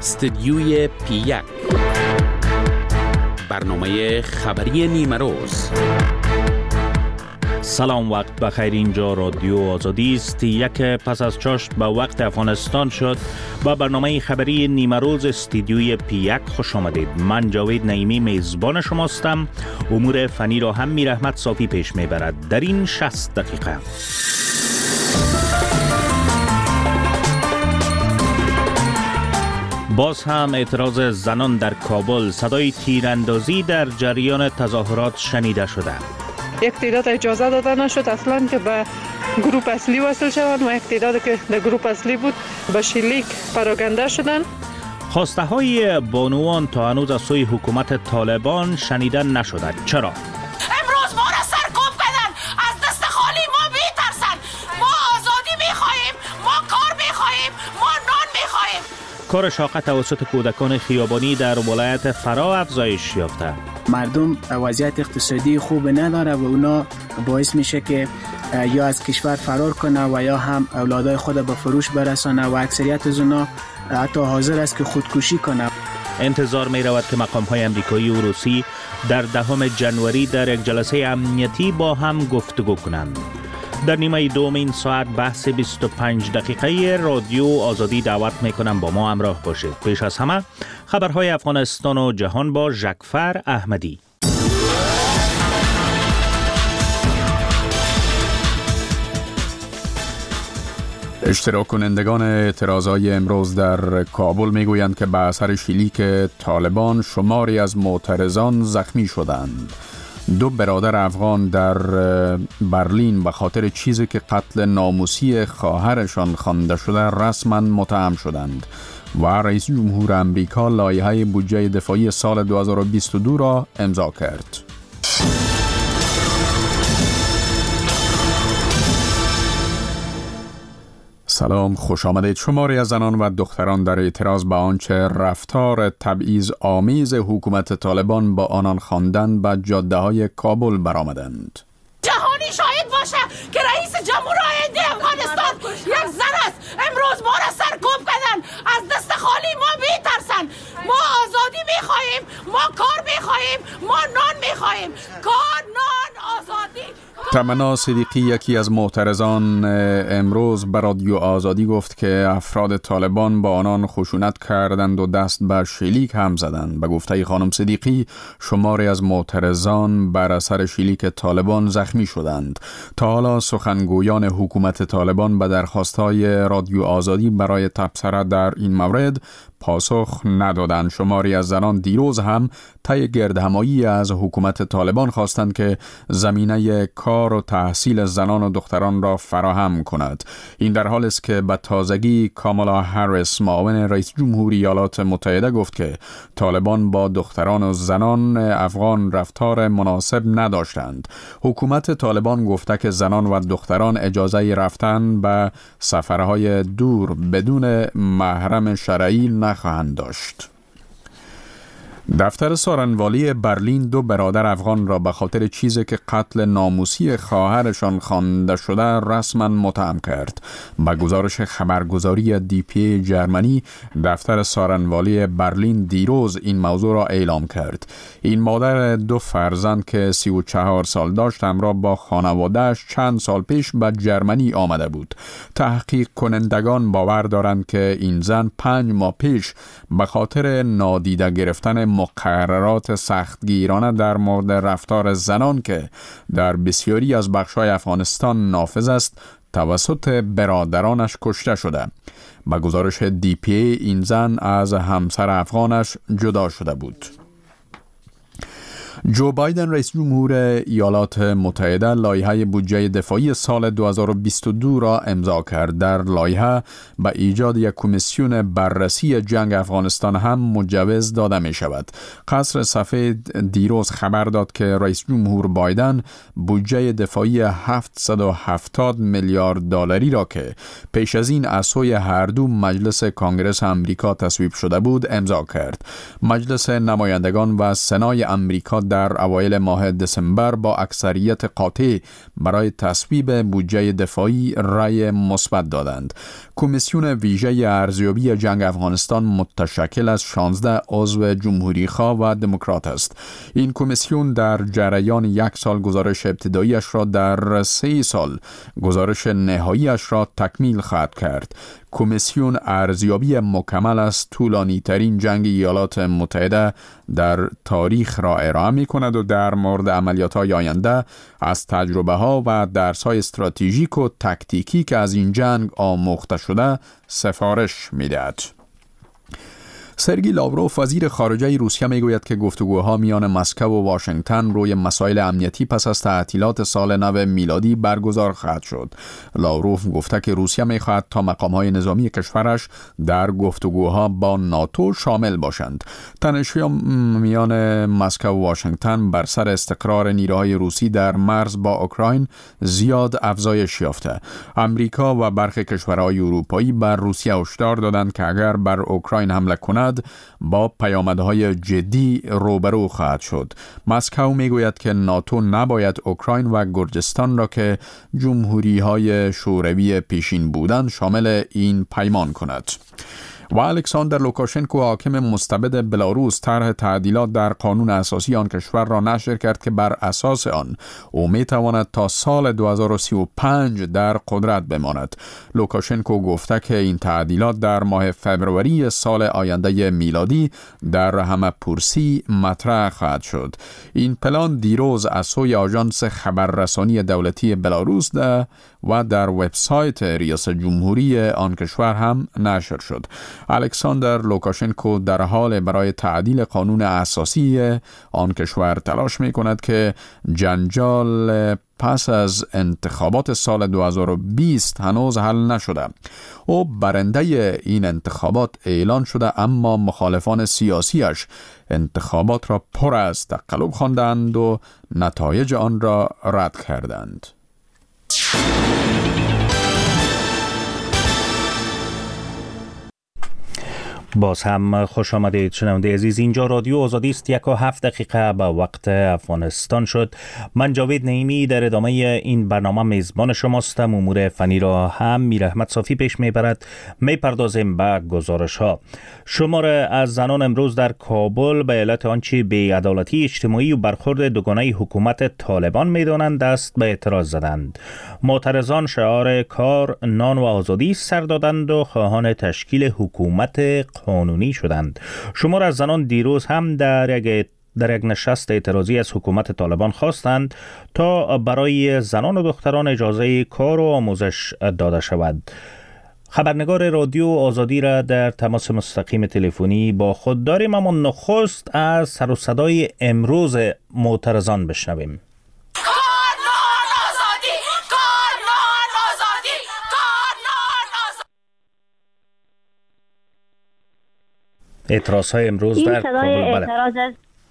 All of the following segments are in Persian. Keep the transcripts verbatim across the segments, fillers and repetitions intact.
استدیوی پی یک، برنامه خبری نیمه روز. سلام، وقت بخیر. اینجا رادیو آزادی است. یک پس از چاشت به وقت افغانستان شد. با برنامه خبری نیمه روز استدیوی پی یک خوش آمدید. من جاوید نعیمی میزبان شماستم. امور فنی را هم میر احمد صافی پیش میبرد در این شصت دقیقه. باز هم اعتراض زنان در کابل، صدای تیراندازی در جریان تظاهرات شنیده شده. یک تعداد اجازه داده نشد اصلا که به گروپ اصلی وصل شوند و یک تعداد که در گروپ اصلی بود به شلیک پراکنده شدند. خواسته های بانوان تا هنوز از سوی حکومت طالبان شنیده نشده. چرا؟ امروز ما را سرکوب کردن، از دست خالی ما بی‌ترسن. ما آزادی می‌خواهیم، ما کار می‌خواهیم، ما نان می‌خواهیم. کار شاق توسط کودکان خیابانی در ولایت فرا افزایش یافته. مردم وضعیت اقتصادی خوب نداره و اونا باعث میشه که یا از کشور فرار کنه و یا هم اولادای خود به فروش برسانه و اکثریت از اونا حتی حاضر است که خودکشی کنه. انتظار می رود که مقام های امریکایی و روسی در دهم ژانویه در یک جلسه امنیتی با هم گفتگو کنند. در نیمه دوم این ساعت بحث بیست و پنج دقیقه رادیو آزادی دعوت میکنم با ما همراه باشید. پیش از همه خبرهای افغانستان و جهان با ژکفر احمدی. اشتراک کنندگان اعتراضای امروز در کابل میگویند که به اثر شلیک طالبان شماری از معترضان زخمی شدند. دو برادر افغان در برلین به خاطر چیزی که قتل ناموسی خواهرشان خوانده شده رسما متهم شدند و رئیس جمهور امریکا لایحه بودجه دفاعی سال دو هزار و بیست و دو را امضا کرد. سلام، خوش آمدید. شماری از زنان و دختران در اعتراض به آنچه رفتار تبعیض آمیز حکومت طالبان با آنان خواندند به جاده‌های کابل برآمدند. جهانی شاهد باشه که رئیس جمهور آینده افغانستان یک زن است. امروز ما را سرکوب کردن، از دست خالی ما بی‌ترسن. ما آزادی می‌خواهیم، ما کار می‌خواهیم، ما نان می‌خواهیم. کار، نان، آزادی. تمنا صدیقی یکی از معترضان امروز به رادیو آزادی گفت که افراد طالبان با آنان خشونت کردند و دست به شلیک هم زدند. به گفته خانم صدیقی شماری از معترضان بر اثر شلیک طالبان زخمی شدند. تا حالا سخنگویان حکومت طالبان به درخواست‌های رادیو آزادی برای تبصره در این مورد پاسخ ندادند. شماری از زنان دیروز هم طی گردهمایی از حکومت طالبان خواستند که زمینه کار و تحصیل زنان و دختران را فراهم کند. این در حالی است که به تازگی کامالا هریس معاون رئیس جمهور ایالات متحده گفت که طالبان با دختران و زنان افغان رفتار مناسب نداشتند. حکومت طالبان گفته که زنان و دختران اجازه رفتن به سفرهای دور بدون محرم شرعی نخواهند داشت. دفتر سارنوالی برلین دو برادر افغان را به خاطر چیزی که قتل ناموسی خواهرشان خوانده شده رسما متهم کرد. با گزارش خبرگزاری دی پی جرمنی، دفتر سارنوالی برلین دیروز این موضوع را اعلام کرد. این مادر دو فرزند که سی و چهار سال داشت همراه با خانواده‌اش چند سال پیش به جرمنی آمده بود. تحقیق کنندگان باور دارند که این زن پنج ماه پیش به خاطر نادیده گرفتن مقررات سختگیرانه در مورد رفتار زنان که در بسیاری از بخش‌های افغانستان نافذ است توسط برادرانش کشته شده. با گزارش دی پی این زن از همسر افغانش جدا شده بود. جو بایدن رئیس جمهور ایالات متحده لایحه بودجه دفاعی سال دو هزار و بیست و دو را امضا کرد. در لایحه به ایجاد یک کمیسیون بررسی جنگ افغانستان هم مجوز داده می شود. قصر سفید دیروز خبر داد که رئیس جمهور بایدن بودجه دفاعی هفتصد و هفتاد میلیارد دلاری را که پیش از این از سوی هر دو مجلس کانگرس آمریکا تصویب شده بود امضا کرد. مجلس نمایندگان و سنای آمریکا در در اوایل ماه دسامبر با اکثریت قاطع برای تصویب بودجه دفاعی رأی مثبت دادند. کمیسیون ویژه ارزیابی جنگ افغانستان متشکل از شانزده عضو جمهوری‌خواه و دموکرات است. این کمیسیون در جریان یک سال گزارش ابتداییش را در سه سال گزارش نهاییش را تکمیل خواهد کرد. کمیسیون ارزیابی مکمل از طولانی ترین جنگ ایالات متحده در تاریخ را ارائه می کند و در مورد عملیات های آینده از تجربه ها و درس های استراتژیک و تکتیکی که از این جنگ آموخته شده سفارش می دهد. سرگئی لاوروف وزیر خارجه روسیه میگوید که گفتگوها میان مسکو و واشنگتن روی مسائل امنیتی پس از تعطیلات سال نو میلادی برگزار خواهد شد. لاوروف گفته که روسیه میخواهد تا مقامهای نظامی کشورش در گفتگوها با ناتو شامل باشند. تنش‌های میان مسکو و واشنگتن بر سر استقرار نیروهای روسی در مرز با اوکراین زیاد افزایش یافته. امریکا و برخی کشورهای اروپایی بر روسیه هشدار دادند که اگر بر اوکراین حمله کند با پیامدهای جدی روبرو خواهد شد. مسکو میگوید که ناتو نباید اوکراین و گرجستان را که جمهوری‌های شوروی پیشین بودند شامل این پیمان کند. و الکساندر لوکاشنکو حاکم مستبد بلاروس طرح تعدیلات در قانون اساسی آن کشور را نشر کرد که بر اساس آن او میتواند تا سال دو هزار و سی و پنج در قدرت بماند. لوکاشنکو گفته که این تعدیلات در ماه فوریه سال آینده میلادی در همه‌پرسی مطرح خواهد شد. این پلان دیروز از سوی آژانس خبررسانی دولتی بلاروس ده و در وبسایت ریاست جمهوری آن کشور هم نشر شد. الکساندر لوکاشنکو در حال برای تعدیل قانون اساسی آن کشور تلاش می کند که جنجال پس از انتخابات سال دو هزار و بیست هنوز حل نشده. او برنده این انتخابات اعلان شده، اما مخالفان سیاسیش انتخابات را پر از تقلب خواندند و نتایج آن را رد کردند. باز هم خوش آمدید شنونده عزیز. اینجا رادیو آزادی است. یک و هفت دقیقه به وقت افغانستان شد. من جاوید نعیمی در ادامه این برنامه میزبان شماستم. امور فنی را هم میر احمد صافی پیش میبرد. میپردازیم به گزارش ها. شمار از زنان امروز در کابل به علت آنچه بی‌عدالتی اجتماعی و برخورد دوگانه حکومت طالبان میدانند دست به اعتراض زدند. معترضان شعار کار، نان و آزادی سر دادند و خواهان تشکیل حکومت قانونی شدند. شمار از زنان دیروز هم در یک در یک نشست اعتراضی از حکومت طالبان خواستند تا برای زنان و دختران اجازه کار و آموزش داده شود. خبرنگار رادیو آزادی را در تماس مستقیم تلفنی با خود داریم، اما نخست از سر و صدای امروز معترضان بشنویم. اعتراض های امروز در کابل. اعتراض از...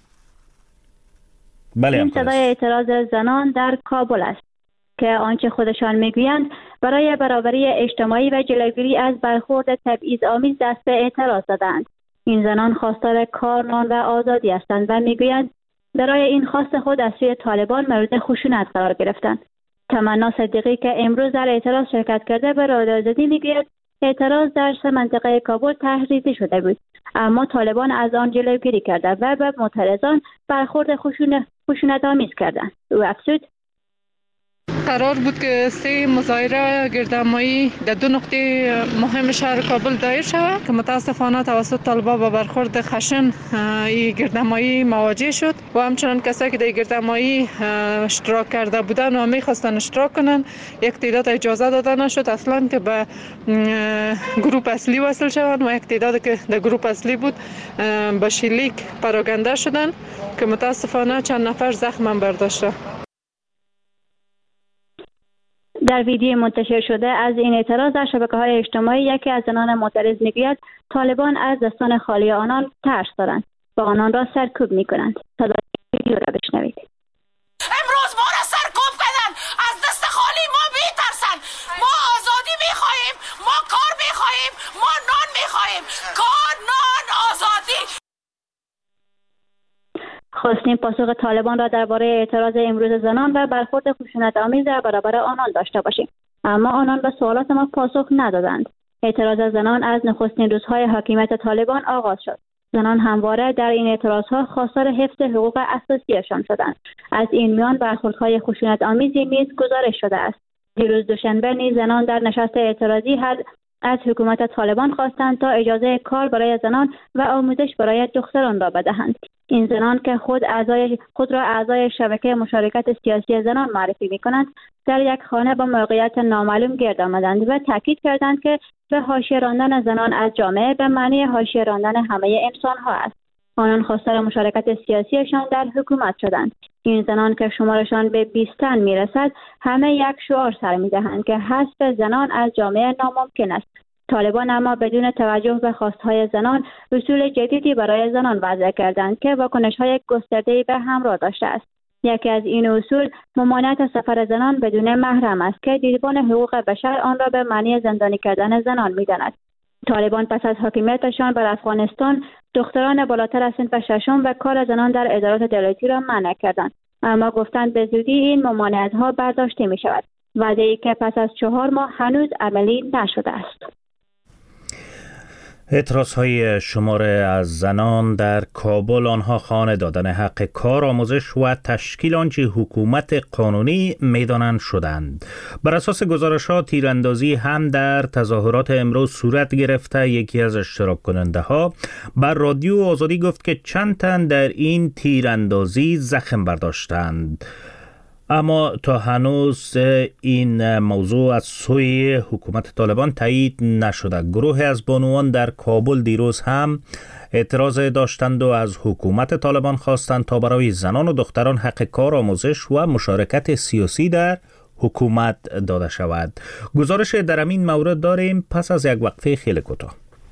بله این صدای اعتراض زنان در کابل است که آنچه خودشان میگویند برای برابری اجتماعی و جلوگیری از برخورد تبعیض‌آمیز دست به اعتراض زدند. این زنان خواستار کار، نان و آزادی هستند و میگویند برای این خواست خود از سوی طالبان مورد خشونت قرار گرفتند. تمنا صدیقی که امروز در اعتراض شرکت کرده به رادیو آزادی میگوید اعتراض در سه منطقه کابل تحریزی شده بود، اما طالبان از آن جلوگیری کرده و به معترضان برخورد خشونت‌آمیز کردند. او افزود قرار بود که سه مظاهره گردهمایی در دو نقطه مهم شهر کابل دایر شود که متاسفانه توسط طالبان با برخورد خشن این گردهمایی مواجه شد و همچنان کسایی که در گردهمایی اشتراک کرده بودن و میخواستن اشتراک کنن یک تعداد اجازه داده نشد اصلا که به گروه اصلی وصل شوند و یک تعداد که در گروه اصلی بود به شلیک پراکنده شدن که متاسفانه چند نفر زخم برداشته. در ویدیو منتشر شده از این اعتراض در شبکه‌های اجتماعی یکی از زنان معترض میگوید طالبان از دستان خالی آنان ترس دارند و آنان را سرکوب میکنند. صدای ویدیو را بشنوید. امروز ما را سرکوب کردن، از دست خالی ما میترسن. ما آزادی میخواهیم، ما کار میخواهیم، ما نان میخواهیم. کار، نان، آزادی. خواستیم پاسخ طالبان را درباره اعتراض امروز زنان و برخورد خشونت‌آمیز در برابر آنان داشته باشیم، اما آنان به سوالات ما پاسخ ندادند. اعتراض زنان از نخستین روزهای حاکمیت طالبان آغاز شد. زنان همواره در این اعتراضها خواستار حفظ حقوق اساسیشان شدند. از این میان برخوردهای خشونت‌آمیزی نیز گزارش شده است. دیروز دوشنبه نیز زنان در نشست اعتراضی از حکومت طالبان خواستند تا اجازه کار برای زنان و آموزش برای دختران را بدهند. این زنان که خود اعضای خود را اعضای شبکه مشارکت سیاسی زنان معرفی می‌کنند، در یک خانه با موقعیت نامعلوم گرد آمدند و تاکید کردند که به حاشیه راندن زنان از جامعه به معنی حاشیه راندن همه انسان‌ها است. آنان خواستار مشارکت سیاسیشان در حکومت شدند. این زنان که شمارشان به بیست تن میرسد، همه یک شعار سر می‌دهند که حذف زنان از جامعه ناممکن است. طالبان اما بدون توجه به خواستهای زنان اصول جدیدی برای زنان وضع کردند که واکنش‌های گسترده‌ای به همراه داشته است. یکی از این اصول ممانعت سفر زنان بدون محرم است که دیدبان حقوق بشر آن را به معنی زندانی کردن زنان می‌داند. طالبان پس از حاکمیتشان بر افغانستان دختران بالاتر از صنف ششم و کار زنان در ادارات دولتی را منع کردند، اما گفتند به زودی این ممانعت‌ها برداشته می‌شود. وعده‌ای که پس از چهار ماه هنوز عملی نشده است. اعتراضهای شماره از زنان در کابل، آنها خواهان دادن حق کار، آموزش و تشکیل آنچه حکومت قانونی میدانند شدند. بر اساس گزارش‌ها تیراندازی هم در تظاهرات امروز صورت گرفته. یکی از اشتراک کننده ها بر رادیو آزادی گفت که چند تن در این تیراندازی زخم برداشتند، اما تا هنوز این موضوع از سوی حکومت طالبان تایید نشده. گروه از بانوان در کابل دیروز هم اعتراض داشتند و از حکومت طالبان خواستند تا برای زنان و دختران حق کار، آموزش و مشارکت سیاسی در حکومت داده شود. گزارش در این مورد داریم پس از یک وقفه خیلی کوتاه.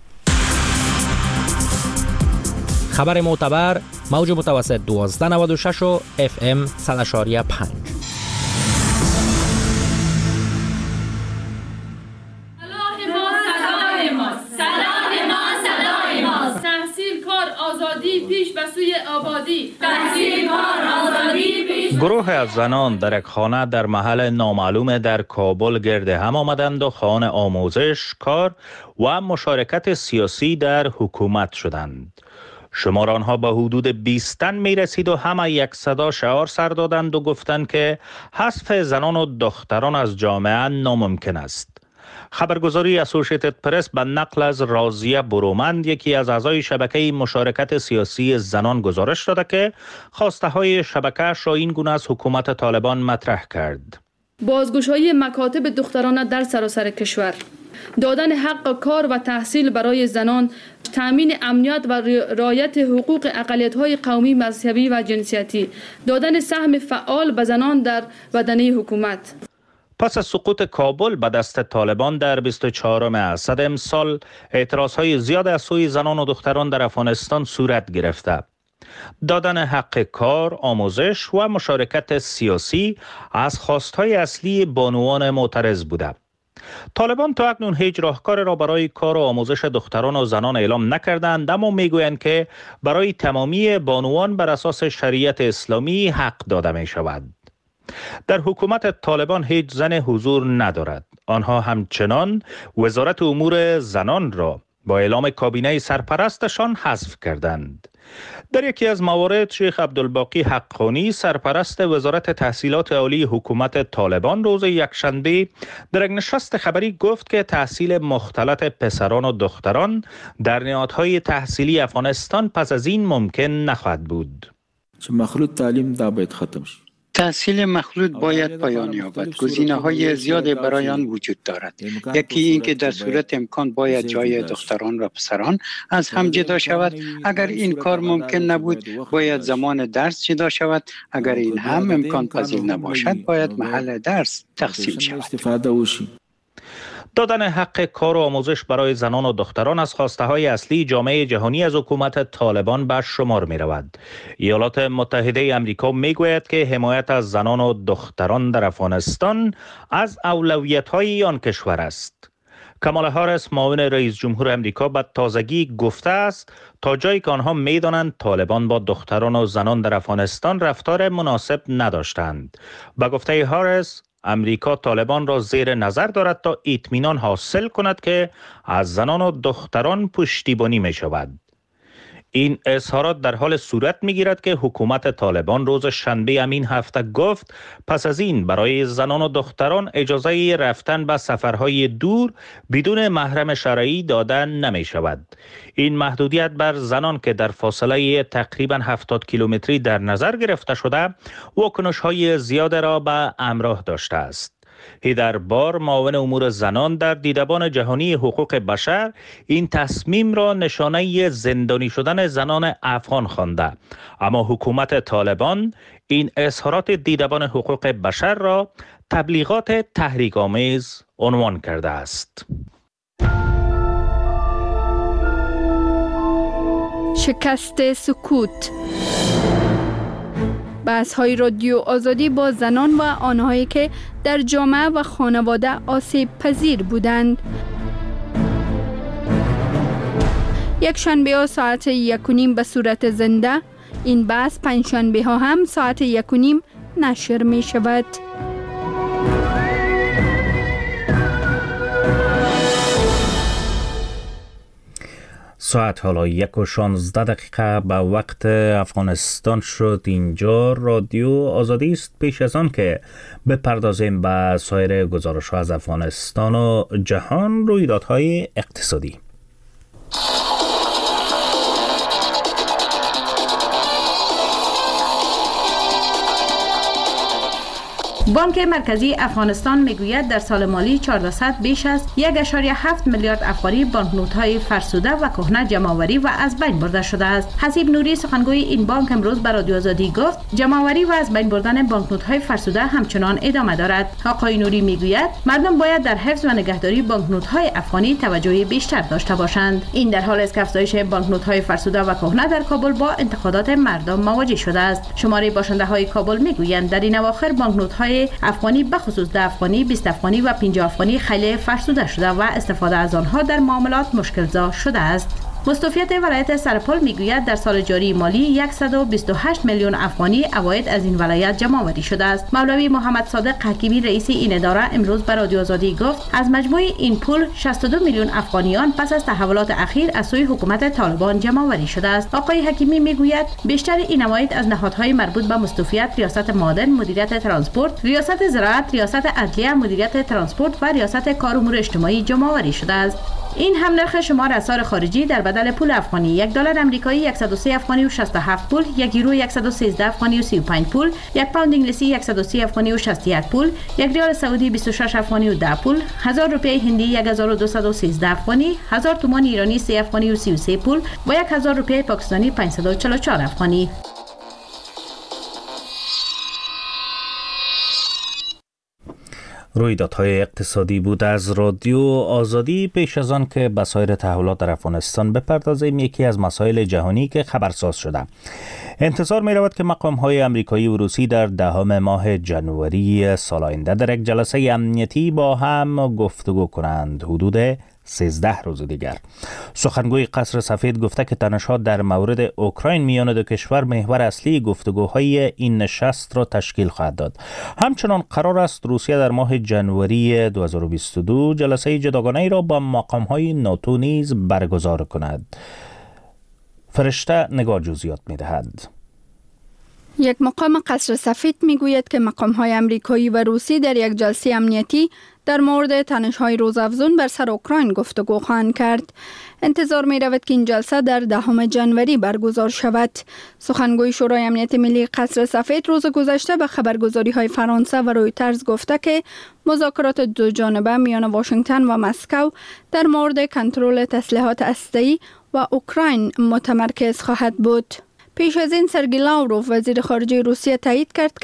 خبر معتبر، موج متوسط دوازده نود و شش و اف ام صد و پنج. پیش به سوی آبادی، تحصیل کار آزادی پیش. گروه از زنان در یک خانه در محل نامعلوم در کابل گرد هم آمدند و خواهان آموزش، کار و مشارکت سیاسی در حکومت شدند. شمار آنها به حدود بیست تن می رسید و همه یک صدا شعار سر دادند و گفتند که حذف زنان و دختران از جامعه ناممکن است. خبرگزاری اسوشیتد پرس به نقل از راضیه برومند، یکی از اعضای شبکه مشارکت سیاسی زنان، گزارش داده که خواسته های شبکه‌اش را این گونه از حکومت طالبان مطرح کرد. بازگشایی مکاتب دخترانه در سراسر کشور، دادن حق کار و تحصیل برای زنان، تامین امنیت و رعایت حقوق اقلیت‌های قومی، مذهبی و جنسیتی، دادن سهم فعال به زنان در بدنه حکومت. پس از سقوط کابل به دست طالبان در بیست و چهارم اسد امسال، اعتراضهای زیاد از سوی زنان و دختران در افغانستان صورت گرفته. دادن حق کار، آموزش و مشارکت سیاسی از خواستهای اصلی بانوان معترض بوده. طالبان تا اکنون هیچ راهکار را برای کار و آموزش دختران و زنان اعلام نکردند، اما میگویند که برای تمامی بانوان بر اساس شریعت اسلامی حق داده می شود. در حکومت طالبان هیچ زن حضور ندارد. آنها همچنان وزارت امور زنان را با اعلام کابینه سرپرستشان حذف کردند. در یکی از موارد شیخ عبدالباقی حقانی، سرپرست وزارت تحصیلات عالی حکومت طالبان، روز یکشنبه در یک نشست خبری گفت که تحصیل مختلط پسران و دختران در نهادهای تحصیلی افغانستان پس از این ممکن نخواهد بود. مخلوط تعلیم دا باید ختم شد. تحصیل مخلوط باید پایان یابد. گزینه‌های زیادی برای آن وجود دارد. یکی این که در صورت امکان باید جای دختران و پسران از هم جدا شود. اگر این کار ممکن نبود، باید زمان درس جدا شود. اگر این هم امکان پذیر نباشد، باید محل درس تقسیم شود. دادن حق کار و آموزش برای زنان و دختران از خواسته های اصلی جامعه جهانی از حکومت طالبان بر شمار می رود. ایالات متحده امریکا می گوید که حمایت از زنان و دختران در افغانستان از اولویت های آن کشور است. کامالا هاریس معاون رئیس جمهور امریکا به تازگی گفته است تا جایی که آنها می‌دانند طالبان با دختران و زنان در افغانستان رفتار مناسب نداشتند. به گفته هاریس امریکا طالبان را زیر نظر دارد تا اطمینان حاصل کند که از زنان و دختران پشتیبانی می شود. این اظهارات در حال صورت می گیرد که حکومت طالبان روز شنبه همین هفته گفت پس از این برای زنان و دختران اجازه رفتن به سفرهای دور بدون محرم شرعی داده نمی شود. این محدودیت بر زنان که در فاصله تقریبا هفتاد کیلومتری در نظر گرفته شده واکنش‌های زیاد را به همراه داشته است. هیدر بار معاون امور زنان در دیدبان جهانی حقوق بشر این تصمیم را نشانه زندانی شدن زنان افغان خوانده، اما حکومت طالبان این اظهارات دیدبان حقوق بشر را تبلیغات تحریک‌آمیز عنوان کرده است. شکست سکوت. بحث‌های رادیو آزادی با زنان و آنهایی که در جامعه و خانواده آسیب پذیر بودند. یک شنبه ها ساعت یک و نیم به صورت زنده، این بحث پنج شنبه ها هم ساعت یک و نیم نشر می شود. ساعت حالا یک و شانزده دقیقه به وقت افغانستان شد. اینجا رادیو آزادی است. پیش از آن که بپردازیم به سایر گزارش‌ها از افغانستان و جهان، رویدادهای اقتصادی. بانک مرکزی افغانستان میگوید در سال مالی چهارصد بیش از یک و هفت میلیارد افغانی بانکنوت‌های فرسوده و کهنه جمع‌آوری و از بین برده شده است. حسیب نوری سخنگوی این بانک امروز به رادیو آزادی گفت جمع‌آوری و از بین بردن بانکنوت‌های فرسوده همچنان ادامه دارد. آقای نوری میگوید مردم باید در حفظ و نگهداری بانکنوت‌های افغانی توجه بیشتر داشته باشند. این در حالی است که افزایش بانکنوت‌های فرسوده و کهنه در کابل با انتقادات مردم مواجه شده است. شماره باشنده‌های کابل میگویند در این اواخر بانکنوت‌های افغانی به خصوص ده افغانی، بیست افغانی و پنجاه افغانی خیلی فرسوده شده و استفاده از آنها در معاملات مشکل‌زا شده است. مستوفیت ولایت سرپل میگوید در سال جاری مالی صد و بیست و هشت میلیون افغانی عواید از این ولایت جمع آوری شده است. مولوی محمد صادق حکیمی رئیس این اداره امروز به رادیو آزادی گفت از مجموع این پول شصت و دو میلیون افغانیان پس از تحولات اخیر از سوی حکومت طالبان جمع آوری شده است. آقای حکیمی میگوید بیشتر این عواید از نهادهای مربوط به مستوفیت، ریاست معادن، مدیریت ترانسپورت، ریاست زراعت، ریاست عدلیه، مدیریت ترانسپورت و ریاست کار امور اجتماعی جمع آوری شده است. این هم نرخ شمار اسعار خارجی در بدل پول افغانی: یک دلار آمریکایی صد و سه افغانی و شصت و هفت پول، یک یورو صد و سیزده افغانی و سی و پنج پول، یک پوند انگلیسی صد و سی افغانی و شصت و یک پول، یک ریال سعودی بیست و شش افغانی و ده پول، هزار روپیه هندی هزار و دویست و سیزده افغانی، هزار تومان ایرانی سه افغانی و سی و سه پول و یک هزار روپیه پاکستانی پانصد و چهل و چهار افغانی. رویدادهای اقتصادی بود از رادیو آزادی. پیش از آن که به سایر تحولات در افغانستان بپردازیم، یکی از مسائل جهانی که خبرساز شده. انتظار می رود که مقام‌های آمریکایی و روسی در دهم ماه جنوری سال آینده در یک جلسه امنیتی با هم گفتگو کنند، حدود سیزده روز دیگر. سخنگوی قصر سفید گفته که تنش‌ها در مورد اوکراین میان دو کشور محور اصلی گفتگوهای این نشست را تشکیل خواهد داد. همچنان قرار است روسیه در ماه جنوری دو هزار و بیست و دو جلسه جداگانه‌ای را با مقام‌های ناتو نیز برگزار کند. فرشته نگار جزئیات می‌دهد. یک مقام قصر سفید میگوید که مقام‌های آمریکایی و روسی در یک جلسه امنیتی در مورد تنش‌های روزافزون بر سر اوکراین گفتگو خواهند کرد. انتظار می رود که این جلسه در دهم جنوری برگزار شود. سخنگوی شورای امنیت ملی قصر سفید روز گذشته به خبرگزاری‌های فرانسه و رویترز گفته که مذاکرات دو جانبه میان واشنگتن و مسکو در مورد کنترل تسلیحات هسته‌ای و اوکراین متمرکز خواهد بود. پیش از این سرگی لاوروف وزیر خارجه روسیه تایید کرد که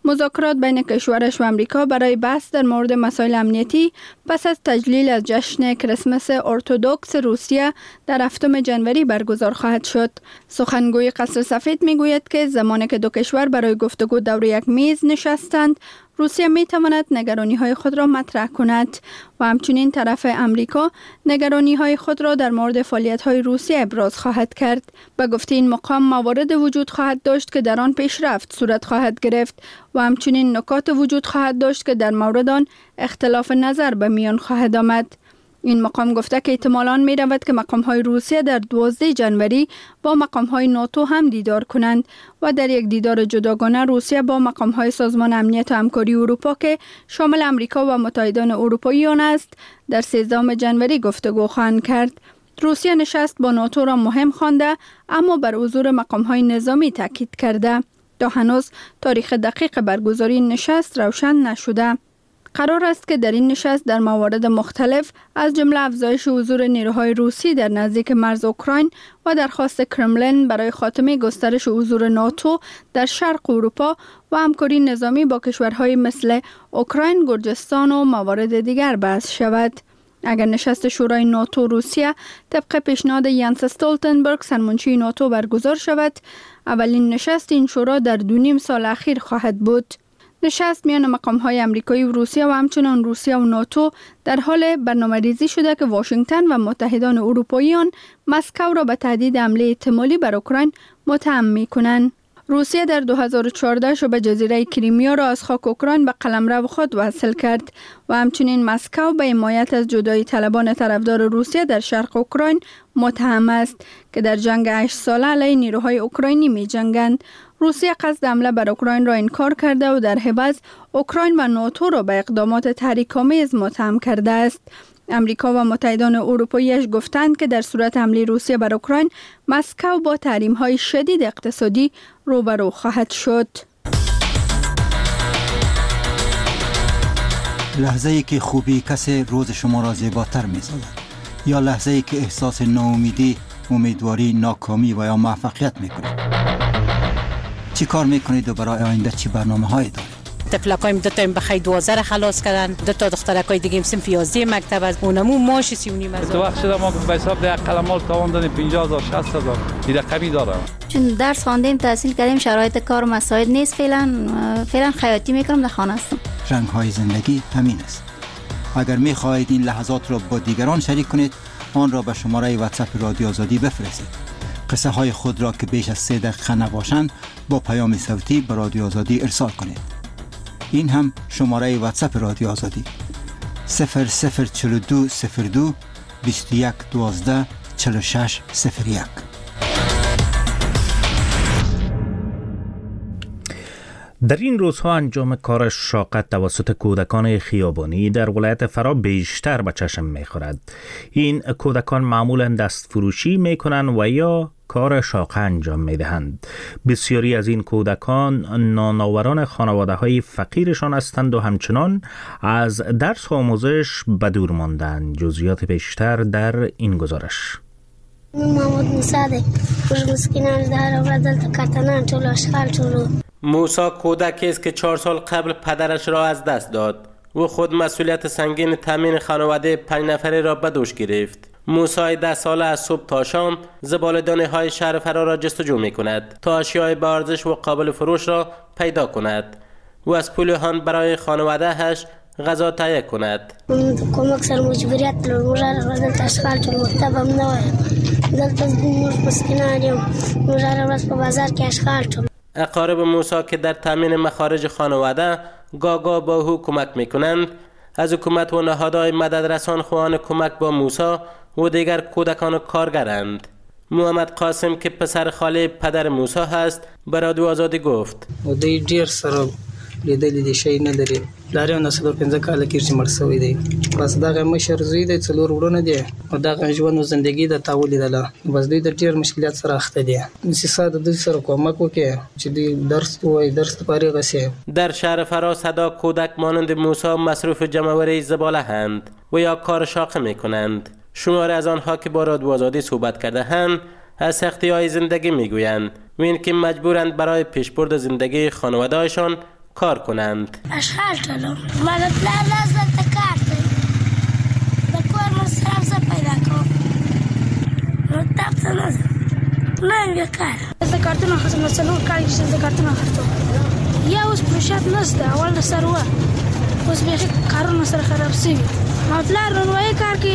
مذاکرات بین کشورش و امریکا برای بحث در مورد مسائل امنیتی پس از تجلیل از جشن کریسمس ارتدوکس روسیه در هفتم ژانویه برگزار خواهد شد. سخنگوی قصر سفید میگوید که زمانی که دو کشور برای گفتگو دور یک میز نشستند، روسیه می تواند نگرانی های خود را مطرح کند و همچنین طرف امریکا نگرانی های خود را در مورد فعالیت های روسیه ابراز خواهد کرد. به گفته این مقام موارد وجود خواهد داشت که در آن پیشرفت صورت خواهد گرفت و همچنین نکات وجود خواهد داشت که در مورد آن اختلاف نظر به میان خواهد آمد. این مقام گفته که احتمالاً می رود که مقام های روسیه در دوازده ژانویه با مقام های ناتو هم دیدار کنند و در یک دیدار جداگانه روسیه با مقام های سازمان امنیت و همکاری اروپا که شامل امریکا و متحدان اروپایی آن است در سیزدهم ژانویه گفتگو خواهند کرد. روسیه نشست با ناتو را مهم خوانده اما بر حضور مقام های نظامی تاکید کرده. تا هنوز تاریخ دقیق برگزاری نشست روشن نشده. قرار است که در این نشست در موارد مختلف از جمله افزایش حضور نیروهای روسی در نزدیک مرز اوکراین و درخواست کرملین برای خاتمه گسترش حضور ناتو در شرق اروپا و همکاری نظامی با کشورهای مثل اوکراین، گرجستان و موارد دیگر بحث شود. اگر نشست شورای ناتو روسیه طبق پیشنهاد ینس استولتنبرگ سرمنشی ناتو برگزار شود، اولین نشست این شورا در دو نیم سال اخیر خواهد بود. نشست میان مقام‌های امریکایی و روسیه و همچنان روسیه و ناتو در حال برنامه‌ریزی شده که واشنگتن و متحدان اروپایی آن مسکو را به تهدید حمله احتمالی بر اوکراین متهم می‌کنند. روسیه در دو هزار و چهارده شبه جزیره کریمیا را از خاک اوکراین به قلمرو خود وصل کرد و همچنین مسکو به حمایت از جدایی طلبان طرفدار روسیه در شرق اوکراین متهم است که در جنگ هشت ساله علیه نیروهای اوکراینی می‌جنگند. روسیه قصد حمله بر اوکراین را انکار کرده و در عوض اوکراین و ناتو را به اقدامات تحریک‌آمیز متهم کرده است. امریکا و متحدان اروپاییش گفتند که در صورت حمله روسیه بر اوکراین مسکو با تحریم‌های شدید اقتصادی روبرو خواهد شد. لحظه‌ای که خوبی کسی روز شما را زیباتر می‌سازد یا لحظه‌ای که احساس ناامیدی، امیدواری، ناکامی و یا موفقیت می‌کنید. چی کار میکنید و برای آینده چی برنامه‌هایی دارید؟ طفلکایم دو تا بخای دوازده را خلاص کردن، دو تا دخترکای دیگه هم صنف یازده مکتب از اونمو ماش سی و نیم هزار. تو وقت شده ما به حساب ده قلمال تاوان پنجاه هزار شصت هزار این رقمی داره. چون درس خواندیم تحصیل کردیم شرایط کار مساعد نیست، فعلا فعلا خیاطی میکنم، در خانه هستم. رنگ‌های زندگی همین است. اگر می‌خواهید این لحظات را با دیگران شریک کنید، آن را به شماره واتساپ رادیو آزادی بفرستید. قصه های خود را که بیش از سه دقیقه نباشند با پیام صوتی به رادیو آزادی ارسال کنید. این هم شماره واتساپ رادیو آزادی صفر صفر چهل و دو صفر دو بیست و یک دوازده چهل و شش صفر یک. در این روزها انجام کار شاق توسط کودکان خیابانی در ولایت فرا بیشتر به چشم می‌خورد. این کودکان معمولاً دست فروشی می‌کنند و یا کار شاقه انجام می‌دهند. بسیاری از این کودکان نانآوران خانواده‌های فقیرشان هستند و همچنان از درس و آموزش به دور ماندند. جزئیات بیشتر در این گزارش. محمد موسی دی خوش مسکینان داره و دلته کتنان طول اشغال طولو. موسی کودکی است که چهار سال قبل پدرش را از دست داد و خود مسئولیت سنگین تامین خانواده پنج نفره را به دوش گرفت. موسی ده ساله از صبح تا شام زباله‌دانی های شهر فرا را جستجو می کند تا اشیاء با ارزش و قابل فروش را پیدا کند و از پول آن برای خانواده‌اش غذا تهیه کند. کمک سر مجبوریت لرموجر را دلت اشغال طول مکتبم نوایم دلت از موج مسکینانیم موجر را په بازار کې اشغال طول. اقارب موسی که در تامین مخارج خانواده گاگا با او کمک میکنند از حکومت و نهادهای مددرسان خواهان کمک با موسی و دیگر کودکان کارگرند. محمد قاسم که پسر خاله پدر موسی هست به رادیو آزادی گفت و دی ډیر سره لیدلې دي شي نه لري لاري نه څلور پنځه کاله کې چې مړ شوی دی بس دغه مشر زوی دی څلور وروڼه دي او دغه ژوند او زندگی د تاولې ده بس دوی د ډیر مشکلات سره اخته دي نسیسا د دوی سره کومک وکړي چې دوی درس وای درس لپاره غسي. در شهر فرا صدا کودک مانند موسی مصروف جمع‌آوری زباله هستند و یا کار شاقه میکنند. شماری از آنها که با رادیو آزادی صحبت کرده هستند از سختی‌های زندگی میگویند و اینکه مجبورند برای پیشبرد زندگی خانواده‌هایشان کار کنند. اشغال طلب من پلان لازم تکار دی دکور مصرف ز پیدا کنم مرتب تنظیم نه بیکار از کارتون خواستم مثلا کاری که از کارتون خواستم یا اوس پروژه نسته اول سروا اوس به کارونه سره خراب شي ما پلان روای کار کې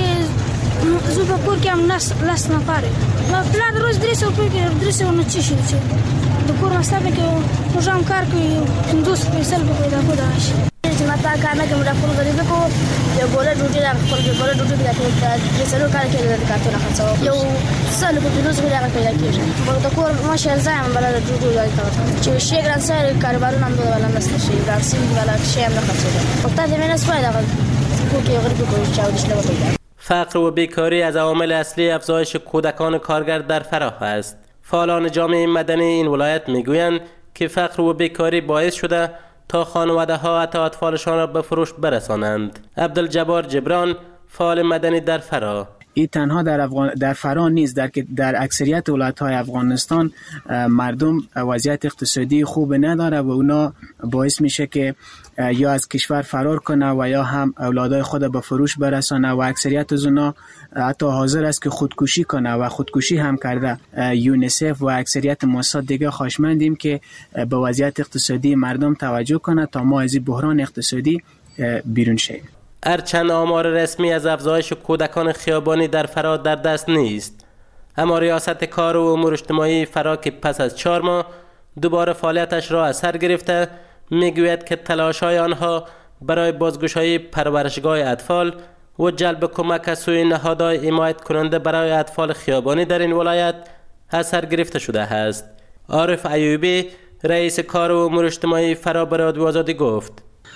زو په کور کې هم نس لاس نه پاره ما پلان روز درې سو په درې سو نه چی شي د کور مستابه کې پروژه کار کوي دوست په سل په پیدا کوي چې ما تا کار نه کوم دا کور غریب کو یو ګوله ډوټي را خپل ګوله ډوټي دا چې سلو کار کې د کارتونه خرڅو یو سل په پیروز غوډه پیدا کیږي په دا کور ماشه ځم بل ډوټي راځي چې شي ګران سره کاروبارونه هم ولا نسته شي ګران سي ولا شي هم نه خرڅو په تا دې نه سپای دا کو کې غریب کو چاو دشله پیدا. فقر و بیکاری از عوامل اصلی افزایش کودکان کارگر در فراه است. فعالان جامعه مدنی این ولایت میگویند که فقر و بیکاری باعث شده تا خانواده ها حتی اطفالشان را به فروش برسانند. عبدالجبار جبران، فعال مدنی در فراه: این تنها در افغان در فراه نیست، در در اکثریت ولایت‌های افغانستان مردم وضعیت اقتصادی خوب نداره و اونا باعث میشه که یا از کشور فرار کنه و یا هم اولادای خود به فروش برسانه و اکثریت از اونا حتی حاضر است که خودکشی کنه و خودکشی هم کرده. یونیسف و اکثریت مؤسسات دیگه خواهشمندیم که به وضعیت اقتصادی مردم توجه کنه تا ما از این بحران اقتصادی بیرون شیم. هرچند آمار رسمی از افزایش کودکان خیابانی در فراه در دست نیست، اما ریاست کار و امور اجتماعی فراه که پس از چهار ماه دوباره فعالیتش را از سر گرفته میگوید که تلاش‌های آنها برای بازگشایی پرورشگاه اطفال و جلب کمک از سوی نهادهای حمایت کننده برای اطفال خیابانی در این ولایت از سر گرفته شده است. عارف ایوبی، رئیس کار و امور اجتماعی فراه به رادیو آزادی گفت: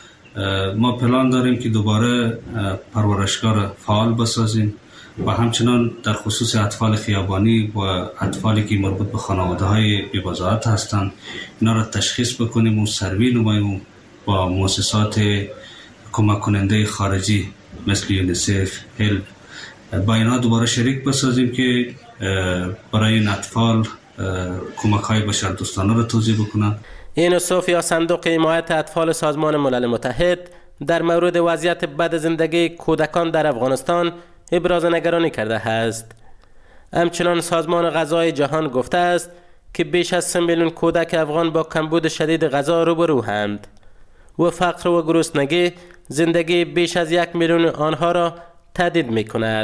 ما پلان داریم که دوباره پرورشگاه را فعال بسازیم و همچنان در خصوص اطفال خیابانی و اطفالی که مربوط به خانواده های بی‌وضاحت هستند اینا را تشخیص بکنیم و سروی نماییم با مؤسسات کمک کننده خارجی مثل یونیسف، هلپ با اینا دوباره شریک بسازیم که برای این اطفال کمک های بشردوستانه را توزیع بکنند. یونیسف یا صندوق حمایت اطفال سازمان ملل متحد در مورد وضعیت بد زندگی کودکان در افغانستان ابراز نگرانی کرده است. همچنان سازمان غذای جهان گفته است که بیش از سه میلیون کودک افغان با کمبود شدید غذا روبروند و فقر و گرسنگی زندگی بیش از یک میلیون آنها را تهدید می کند.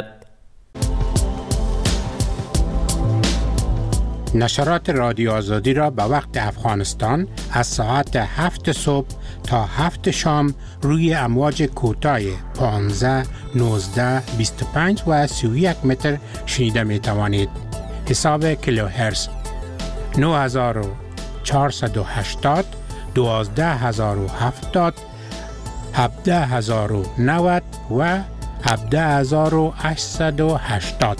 نشرات رادیو آزادی را به وقت افغانستان از ساعت هفت صبح تا هفت شام روی امواج کوتاه پانزده، نوزده، بیست و پنج و سی و یک متر شنیده می توانید. حساب کیلوهرتز نه هزار و چهارصد و هشتاد، دوازده هزار و هفتاد، هفده هزار و نود و هفده هزار و هشتصد و هشتاد.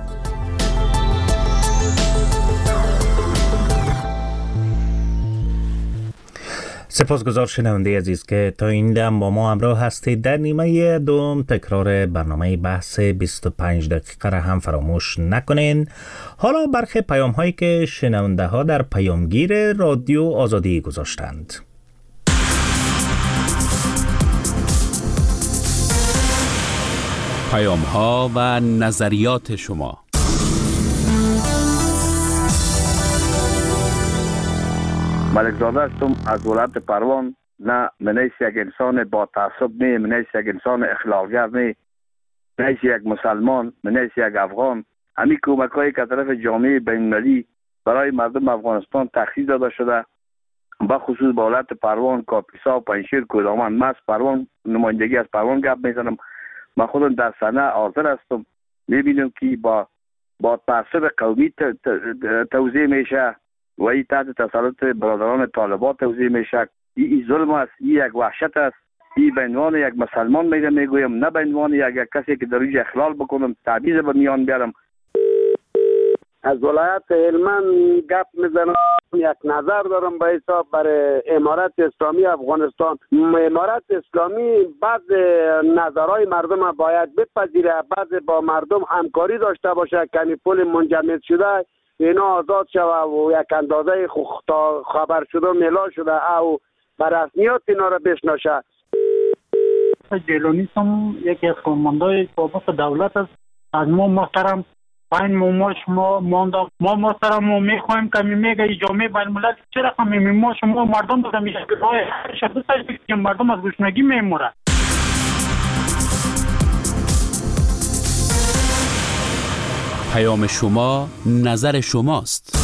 سپاسگزار شنونده عزیز که تا این دم با ما همراه هستید. در نیمه دوم تکرار برنامه بحث بیست و پنج دقیقه را هم فراموش نکنین. حالا برخی پیام هایی که شنونده ها در پیامگیر رادیو آزادی گذاشتند. پیام ها و نظریات شما. ملک زاده هستم از ولایت پروان. نه منیش یک انسان با تعصب نه، منیش یک انسان اخلاقگر نه، منیش یک مسلمان، منیش یک افغان. همین کمک هایی که طرف جامعه بین‌المللی برای مردم افغانستان تخصیص داده شده، با خصوص با ولایت پروان، کاپیسا، پنجشیر، کدامن. من از پروان نمایندگی از پروان گپ میزنم. من خودم در صحنه حاضر هستم. میبینم که با با تعصب قومی توزیع میشه و این تحت تسلط برادران طالبان توزیع میشه. این ظلم است، این یک وحشت است. این به عنوان یک مسلمان میگم میگویم، نه به عنوان یک, یک کسی که در اینجا اخلال بکنم، تعویض به میان بیارم. از ولایت هلمند گپ میزنم. یک نظر دارم به حساب برای امارت اسلامی افغانستان. امارت اسلامی بعض نظرهای مردم باید بپذیره، بعض با مردم همکاری داشته باشه که پول منجمد شده اینا آزاد شوه و یک اندازه خبر شده میلا شده او به رسمیات اینا را بشناسه. جیلانی هم یکی از فرماندهای سابق دولت است. از ما محترم پایین ما شما مانده ما محترم ما میخوایم که میگه جامعه بین الملل چه رقم ما شما مردم بودم میشه راه شخص که مردم از گشنگی میمورن. پیام شما نظر شماست.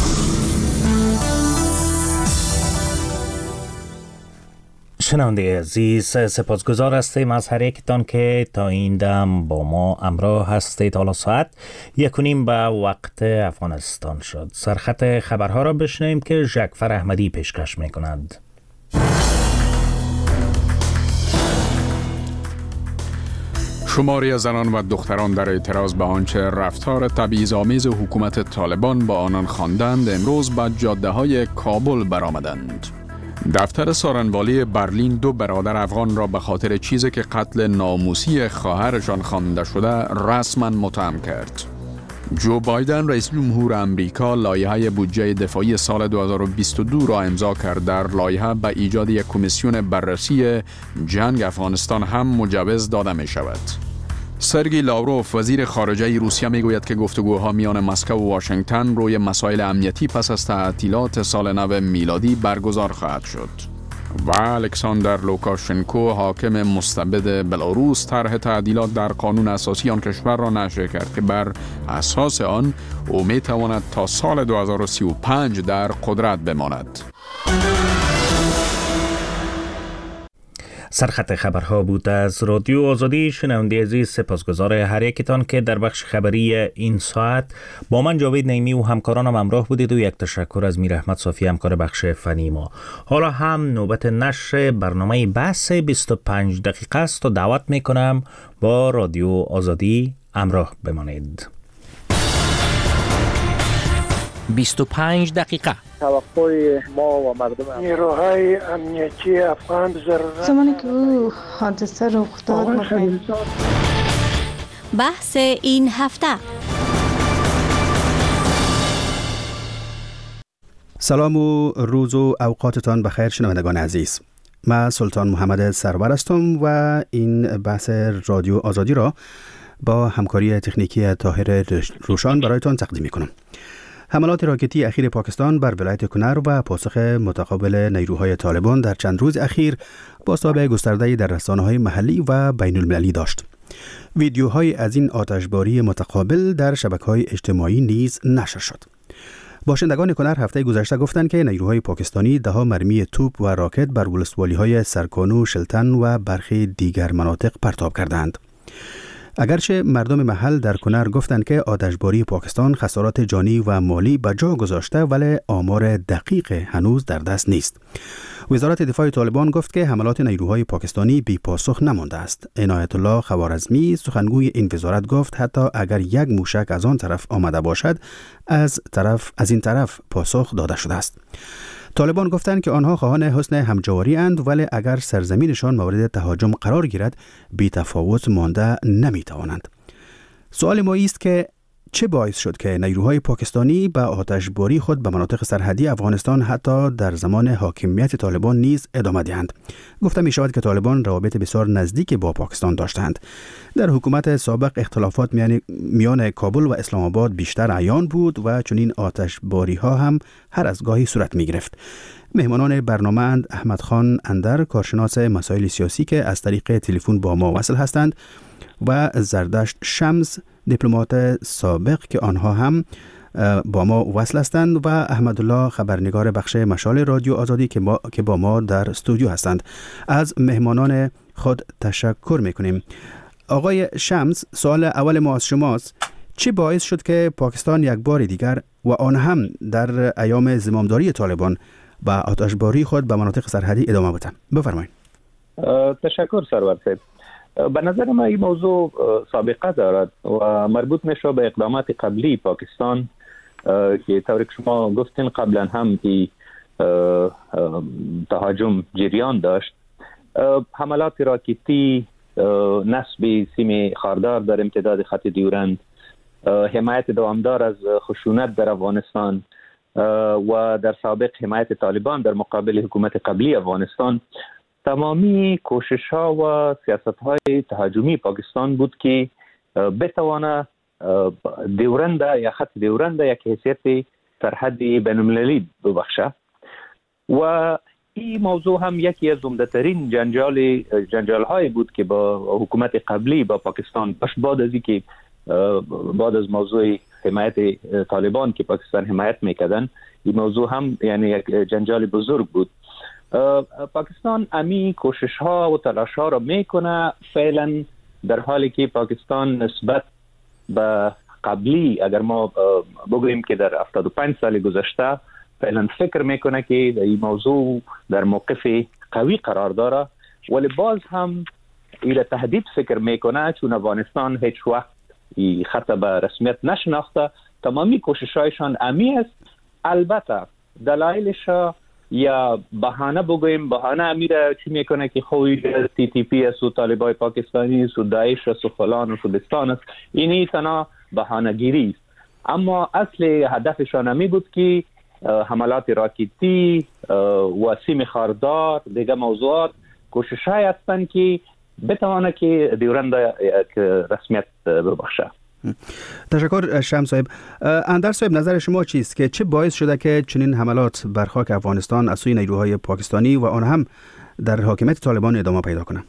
شنونده عزیز، سپاسگزار هستیم از هر یکتان که تا این دم با ما همراه هستید. حالا ساعت یک و نیم به وقت افغانستان شد. سرخط خبرها را بشنویم که ژکفر احمدی پیشکش می کند. شماری از زنان و دختران در اعتراض به آنچه رفتار تبعیض‌آمیز حکومت طالبان با آنان خواندند امروز به جاده‌های کابل برآمدند. دفتر سارنوالی برلین دو برادر افغان را به خاطر چیزی که قتل ناموسی خواهرشان خوانده شده رسما متهم کرد. جو بایدن رئیس جمهور امریکا لایحه بودجه دفاعی سال دو هزار و بیست و دو را امضا کرد. در لایحه به ایجاد یک کمیسیون بررسی جنگ افغانستان هم مجوز داده می شود. سرگئی لاوروف وزیر خارجه روسیه می گوید که گفتگوها میان مسکو و واشنگتن روی مسائل امنیتی پس از تعطیلات سال نو میلادی برگزار خواهد شد. و الکساندر لوکاشنکو حاکم مستبد بلاروس طرح تعدیلات در قانون اساسی آن کشور را نشر کرد که بر اساس آن او می تواند تا سال دو هزار و سی و پنج در قدرت بماند. سرخط خبرها بود از رادیو آزادی. شنونده عزیز، سپاسگزار هر یکتان که در بخش خبری این ساعت با من جاوید نعیمی و همکارانم همراه بودید و یک تشکر از میر احمد صافی همکار بخش فنی ما. حالا هم نوبت نشر برنامه بحث بیست و پنج دقیقه است و دعوت میکنم با رادیو آزادی همراه بمانید. بیست و پنج دقیقه توقع ما و مردم نیروهای امنیتی افغان ضرورت زمانی که او حادثه رخ داد بحث این هفته. سلام و روز و اوقاتتان بخیر شنوندگان عزیز. من سلطان محمد سرور هستم و این بحث رادیو آزادی را با همکاری تکنیکی طاهر روشان برایتان تقدیم می‌کنم. حملات راکتی اخیر پاکستان بر ولایت کنر و پاسخ متقابل نیروهای طالبان در چند روز اخیر بازتاب گسترده‌ای در رسانه‌های محلی و بین المللی داشت. ویدیوهای از این آتشباری متقابل در شبکه‌های اجتماعی نیز نشر شد. باشندگان کنر هفته گذشته گفتند که نیروهای پاکستانی ده‌ها مرمی توپ و راکت بر ولسوالی‌های سرکانو، شلتن و برخی دیگر مناطق پرتاب کردند. اگرچه مردم محل در کنر گفتند که آتشباری پاکستان خسارات جانی و مالی به جا گذاشته ولی آمار دقیق هنوز در دست نیست. وزارت دفاع طالبان گفت که حملات نیروهای پاکستانی بی پاسخ نمانده است. عنایت الله خوارزمی سخنگوی این وزارت گفت حتی اگر یک موشک از آن طرف آمده باشد از طرف از این طرف پاسخ داده شده است. طالبان گفتند که آنها خواهان حسن همجواری اند ولی اگر سرزمینشان مورد تهاجم قرار گیرد بی تفاوت مانده نمی توانند. سوال ما است که چه باعث شد که نیروهای پاکستانی با آتشباری خود به مناطق سرحدی افغانستان حتی در زمان حاکمیت طالبان نیز ادامه دهند؟ گفته می شود که طالبان روابط بسیار نزدیک با پاکستان داشتند. در حکومت سابق اختلافات میان میان کابل و اسلام آباد بیشتر عیان بود و چنین آتشباری ها هم هر از گاهی صورت می گرفت. مهمانان برنامه اند احمد خان اندر، کارشناس مسائل سیاسی که از طریق تلفن با ما وصل هستند، و زردشت شمس، دیپلمات سابق که آنها هم با ما وصل هستند، و احمدالله خبرنگار بخش مشال رادیو آزادی که, ما که با ما در استودیو هستند. از مهمانان خود تشکر میکنیم. آقای شمس، سوال اول ما از شماست. چه باعث شد که پاکستان یک بار دیگر و آن هم در ایام زمامداری طالبان با آتشباری خود به مناطق سرحدی ادامه بده؟ بفرمایید. تشکر سرور صاحب. به نظر ما این موضوع سابقه دارد و مربوط میشه به اقدامات قبلی پاکستان که طوری که شما گفتین قبلا هم این تهاجم جریان داشت. حملات راکتی، نصب سیم خاردار در امتداد خط دیورند، حمایت دوامدار از خشونت در افغانستان و در سابق حمایت طالبان در مقابل حکومت قبلی افغانستان، تمامی کوشش ها و سیاست های تهاجمی پاکستان بود که بتوانه دیورنده یا خط دیورنده یک حیثیت سرحدی بین‌المللی ببخشه. و این موضوع هم یکی از عمده‌ترین جنجال جنجال های بود که با حکومت قبلی با پاکستان باش بعد از اینکه بعد از موضوع حمایت طالبان که پاکستان حمایت میکردن، این موضوع هم یعنی یک جنجال بزرگ بود. پاکستان امی کوشش ها و تلاش ها را میکنه فعلا، در حالی که پاکستان نسبت به قبلی اگر ما بگوییم که در هفتاد و پنج سال گذشته فعلا فکر میکنه که این موضوع در موقف قوی قرار داره، ولی باز هم ایره تهدید فکر میکنه چون افغانستان هیچ وقت این خط به رسمیت نشناخته. تمامی کوششایشان امی است. البته دلایلش یا بهانه بگوییم بهانه امیره چی میکنه که خوی تی تی پی است و طالبای پاکستانی است و داعش است و فلان و فلسطین است، اینی تنها بهانه گیری است. اما اصل هدفشان امی بود که حملات راکتی و سیم خاردار دیگه موضوعات کوشش های هستند که بتوانه که دیورند رسمیت ببخشه. تشکر شمس صاحب. اندر صاحب، نظر شما چیست که چه باعث شده که چنین حملات بر خاک افغانستان از سوی نیروهای پاکستانی و آن هم در حاکمیت طالبان ادامه پیدا کنه؟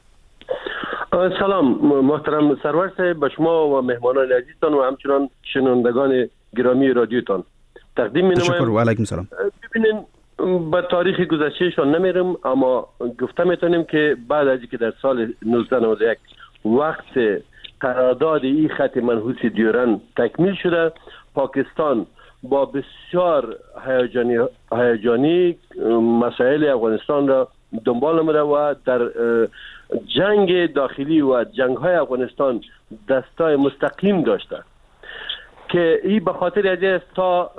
سلام محترم سرور صاحب، به شما و مهمانان عزیزتان و همچنان شنوندگان گرامی رادیوتان تقدیم می نمایم. تشکر و علیکم سلام. ببینین به تاریخ گذشتهشان نمیرم، اما گفته میتونیم که بعد از اینکه در سال نوزده نود و یک وقت قرارداد این خط منحوس دیورند تکمیل شده، پاکستان با بسیار هیجانی هیجانی مسائل افغانستان را دنبال نموده و در جنگ داخلی و جنگ های افغانستان دستای مستقیم داشته که این به خاطر از تا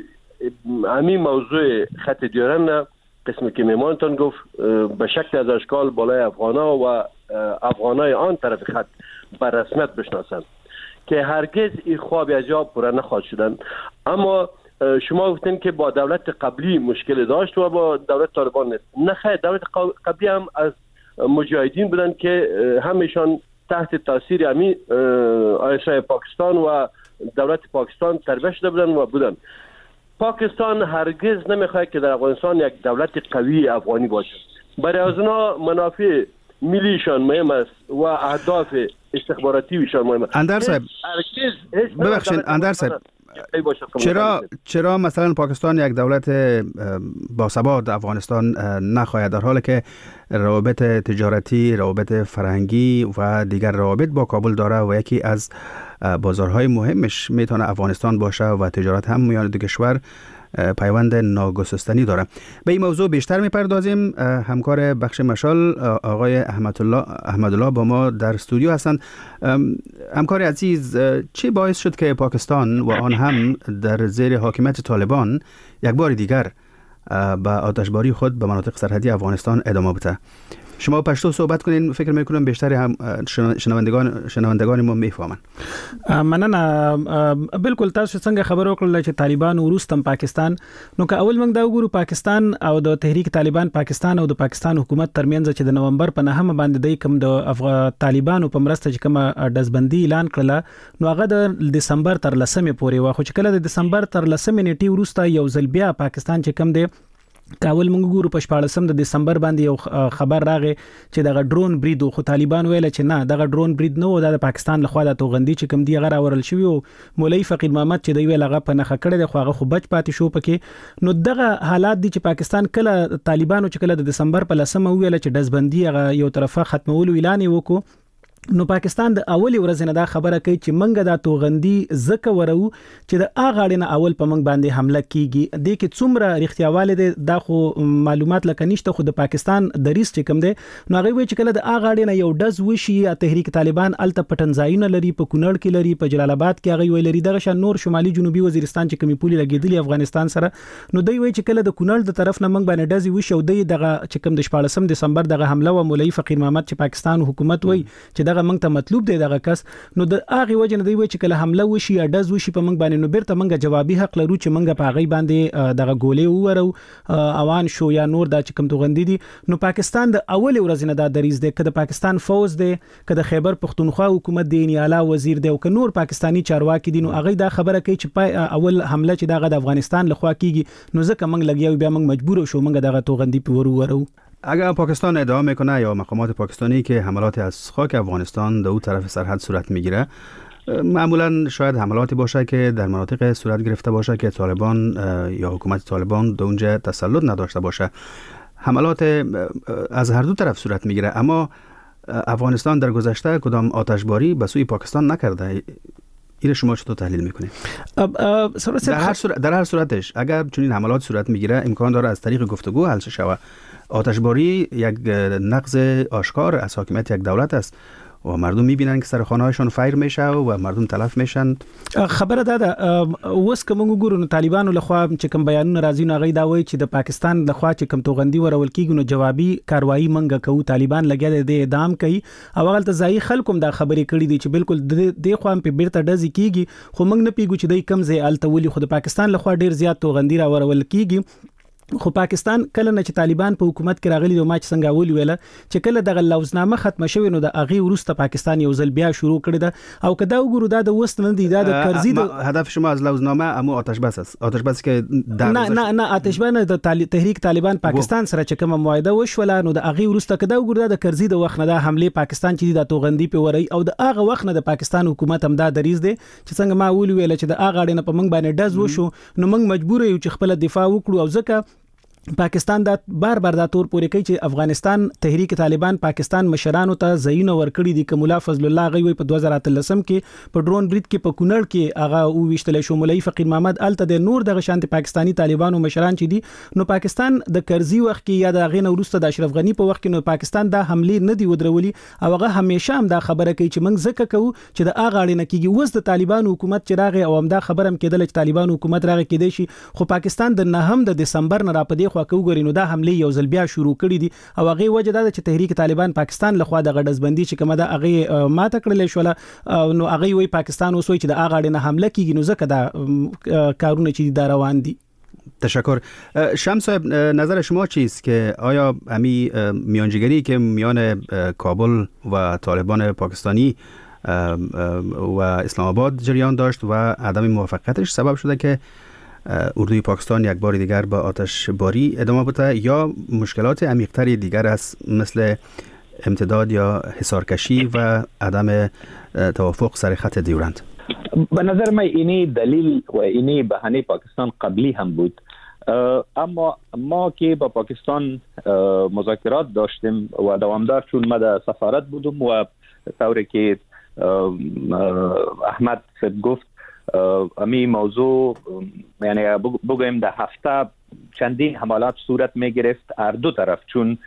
همین موضوع خط دیورند قسمی که میمانتان گفت به شکل از اشکال بالای افغانا و افغانای آن طرف خط بر رسمیت بشناسند که هرگز این خواب از جا پوره نخواهد شدن. اما شما گفتین که با دولت قبلی مشکل داشت و با دولت طالبان نیست. نه خیر، دولت قبلی هم از مجاهدین بودن که همیشان تحت تاثیر همین آیسای پاکستان و دولت پاکستان تربیت شده بودن و بودن. پاکستان هرگز نمیخواد که در افغانستان یک دولت قوی افغانی باشه. برای از اونا منافع ملیشان مهم است و اهداف استخباراتیشان مهم است. اندر صاحب ببخشید اندر صاحب، چرا چرا مثلا پاکستان یک دولت باثبات افغانستان نخواهد، در حالی که روابط تجارتی، روابط فرهنگی و دیگر روابط با کابل داره و یکی از بازارهای مهمش میتونه افغانستان باشه و تجارت هم میان دو کشور پیوند ناگسستنی داره. به این موضوع بیشتر میپردازیم. همکار بخش مشال آقای احمدالله احمدالله با ما در استودیو هستند. همکار عزیز، چه باعث شد که پاکستان و آن هم در زیر حاکمیت طالبان یک بار دیگر به آتشباری خود به مناطق سرحدی افغانستان ادامه بده؟ شما پشتو صحبت کنین، فکر میکنم بیشتر هم شنوندگان شنوندگان ما میفهمن. مننه. بالکل تاسو څنګه خبر وکړل چې طالبان وروستم پاکستان، نو که اول موږ دا وګورو پاکستان او د تحریک طالبان پاکستان او د پاکستان حکومت ترمنځ چې د نومبر په نهمه باندې د کوم د افغان طالبانو په مرسته چې کوم دزبندي اعلان کړل، نو هغه د دسمبر تر لسمه پورې و، خو چې کله د دسمبر تر لسمه نیټه وروسته یو ځل بیا پاکستان چې کوم دی کاول موږ ګورو په شپاړسم د دسمبر باندې یو خبر راغی چې دغه ډرون برید خو طالبان ویل چې نه دغه ډرون برید نه و، د پاکستان لخوا د توغندي چې کوم دی غره اورل شوی او مولوی فقیر محمد چې دی ویل هغه په نخښه کړی دی خو هغه خو بچ پاتې شو پکې. نو دغه حالات دي چې پاکستان کله طالبانو چې کله د دسمبر په لسمه ویل چې دزبندي هغه یو طرفه ختمولو اعلان وکړو، نو پاکستان د اولی ورځ نه دا خبره کوي چې منګه د توغندي زکه ورو چې د اغاړې نه اول په منګ باندې حمله کیږي. د کې څومره رښتیاواله ده دا خو معلومات لکه نشته، خو د پاکستان د ریس چې کوم ده نو هغه وی چې کله د اغاړې نه یو دز وشي یا تحریک طالبان الته پټنځایونه لري، په کونړ کې لري، په جلال آباد کې هغه وی لري، دغه شان نور شمالي جنوبي وزیرستان چې کومي پولي لګیدلی افغانستان سره، نو دوی وی چې کله د کونړ د طرف نه منګ باندې دز وشي او د دغه چې کوم د شپاړسم دسمبر دغه حمله و مولوی فقیر محمد چې پاکستان حکومت وی چې دغه موږ ته مطلوب دی دغه کس نو د هغه وجه نه دی چې کله حمله وشي یا ډز وشي په موږ باندې نو بیرته موږ جوابي حق لرو چې موږ په هغه باندې دغه ګولې وورو اوان شو یا نور دا چې کوم توغندي دي. نو پاکستان د اول ورځ نه دا دریز دی کده پاکستان فوز دی کده خیبر پختونخوا حکومت دی نه اعلی وزیر دی او که نور پاکستانی چارواکي دي نو هغه دا خبره کوي چې اول حمله چې دغه د افغانستان لخوا کیږي نو ځکه موږ لګیاو بیا موږ مجبور شو موږ دغه توغندي په ورورو. اگر پاکستان ادعا میکنه یا مقامات پاکستانی که حملات از خاک افغانستان در اون طرف سرحد صورت میگیره، معمولا شاید حملاتی باشه که در مناطق صورت گرفته باشه که طالبان یا حکومت طالبان در اونجا تسلط نداشته باشه. حملات از هر دو طرف صورت میگیره، اما افغانستان در گذشته کدام آتشباری به سوی پاکستان نکرده. این شما چطور تحلیل میکنید؟ در هر صورت در هر صورتش اگر چنین حملات صورت میگیره امکان داره از طریق گفتگو حل شود. آتشباری یک نقض آشکار از حاکمیت یک دولت است و مردم میبینن که سرخانه‌هاشون فایر میشه و مردم تلف میشن. خبره ده ده اوس کوم ګورو نو طالبانو لخوا چې کوم بیانونه راځي نو غي دا وایي چې د پاکستان لخوا چې کوم توغندي ورول کیږي نو جوابي کاروایی منګه کوي. طالبان لګیا د اعدام کوي او هغه ته ځای خلکو دا خبرې کړې دي چې بالکل د خو هم په بیرته ډزې کیږي خو موږ نه پیګو چې د کم ځای التولي خو د پاکستان لخوا ډیر زیات توغندي را ورول کیږي. خو پاکستان کله نه چې طالبان په حکومت کې راغلي او ما چې څنګه ول ویله چې کله دغه لوزنامه ختم شوه نو د اغي ورسته پاکستان یو ځل بیا شروع کړی دا او کدا وګورو دا د وست نه دی دا د کرزي د هدف شما از لوزنامه امو آتش بس است. آتش بس کې نه نه نه آتش بس د تحریک طالبان پاکستان سره چې کوم معاهده وشوله نو د اغي ورسته کدا وګورو د کرزي د وخت نه د حمله پاکستان چې د توغندي په وری او د اغه وخت نه د پاکستان حکومت هم دا دریز دی چې څنګه ما ول ویله چې د اغه اړه نه په منګ باندې ډز وشو نو منګ مجبور یو چې خپل دفاع وکړو او ځکه پاکستان دا بار بار دا تور پورې کوي چې افغانستان تحریک طالبان پاکستان مشرانو ته زینو ورکړي دي ک مولا فضل الله غوي په دوه هزار اتلسم کې په ډرون بریټ کې په کونړ کې هغه او وشتل شو مولوی فقیر محمد الته د نور دغه شانت پاکستانی طالبانو مشران چې دي نو پاکستان د کرزي وخت کې یا د غین ورسته د اشرف غنی په وخت کې نو پاکستان دا حمله نه دی ودرولي او هغه همیشه هم دا خبره کوي چې موږ زکه کوو چې د اغه اړینه کېږي وس د طالبانو حکومت چې راغی او هم دا خبره هم کېدل چې طالبانو حکومت راغی کېدې شي خو پاکستان د نهم د دسمبر نه را پدې خو کوګوري نو دا حمله یو ځل بیا شروع کړی دي او هغه وجه دا چې تحریک طالبان پاکستان لخوا د غډزبندي چې کومه دا هغه ماته کړل شو نو هغه وی پاکستان اوس وی چې د هغه اړه نه حمله کیږي نو ځکه دا کارونه چې دا روان دي. تشکر. شمس صاحب نظر شما چیست که آیا امی میانجیگری که میان کابل و طالبان پاکستانی و اسلام آباد جریان داشت و عدم موافقتش سبب شده که اردوی پاکستان یک بار دیگر با آتش باری ادامه بده یا مشکلات عمیق‌تری دیگر است مثل امتداد یا حصارکشی و عدم توافق سر خط دیورند؟ به نظر من اینی دلیل و اینی بهانه پاکستان قبلی هم بود، اما ما که با پاکستان مذاکرات داشتیم و دوامدار چون ما در سفارت بودم و طوری که احمد صاحب گفت امی موضوع یعنی بگویم در هفته چندین حملات صورت می گرفت هر دو طرف چون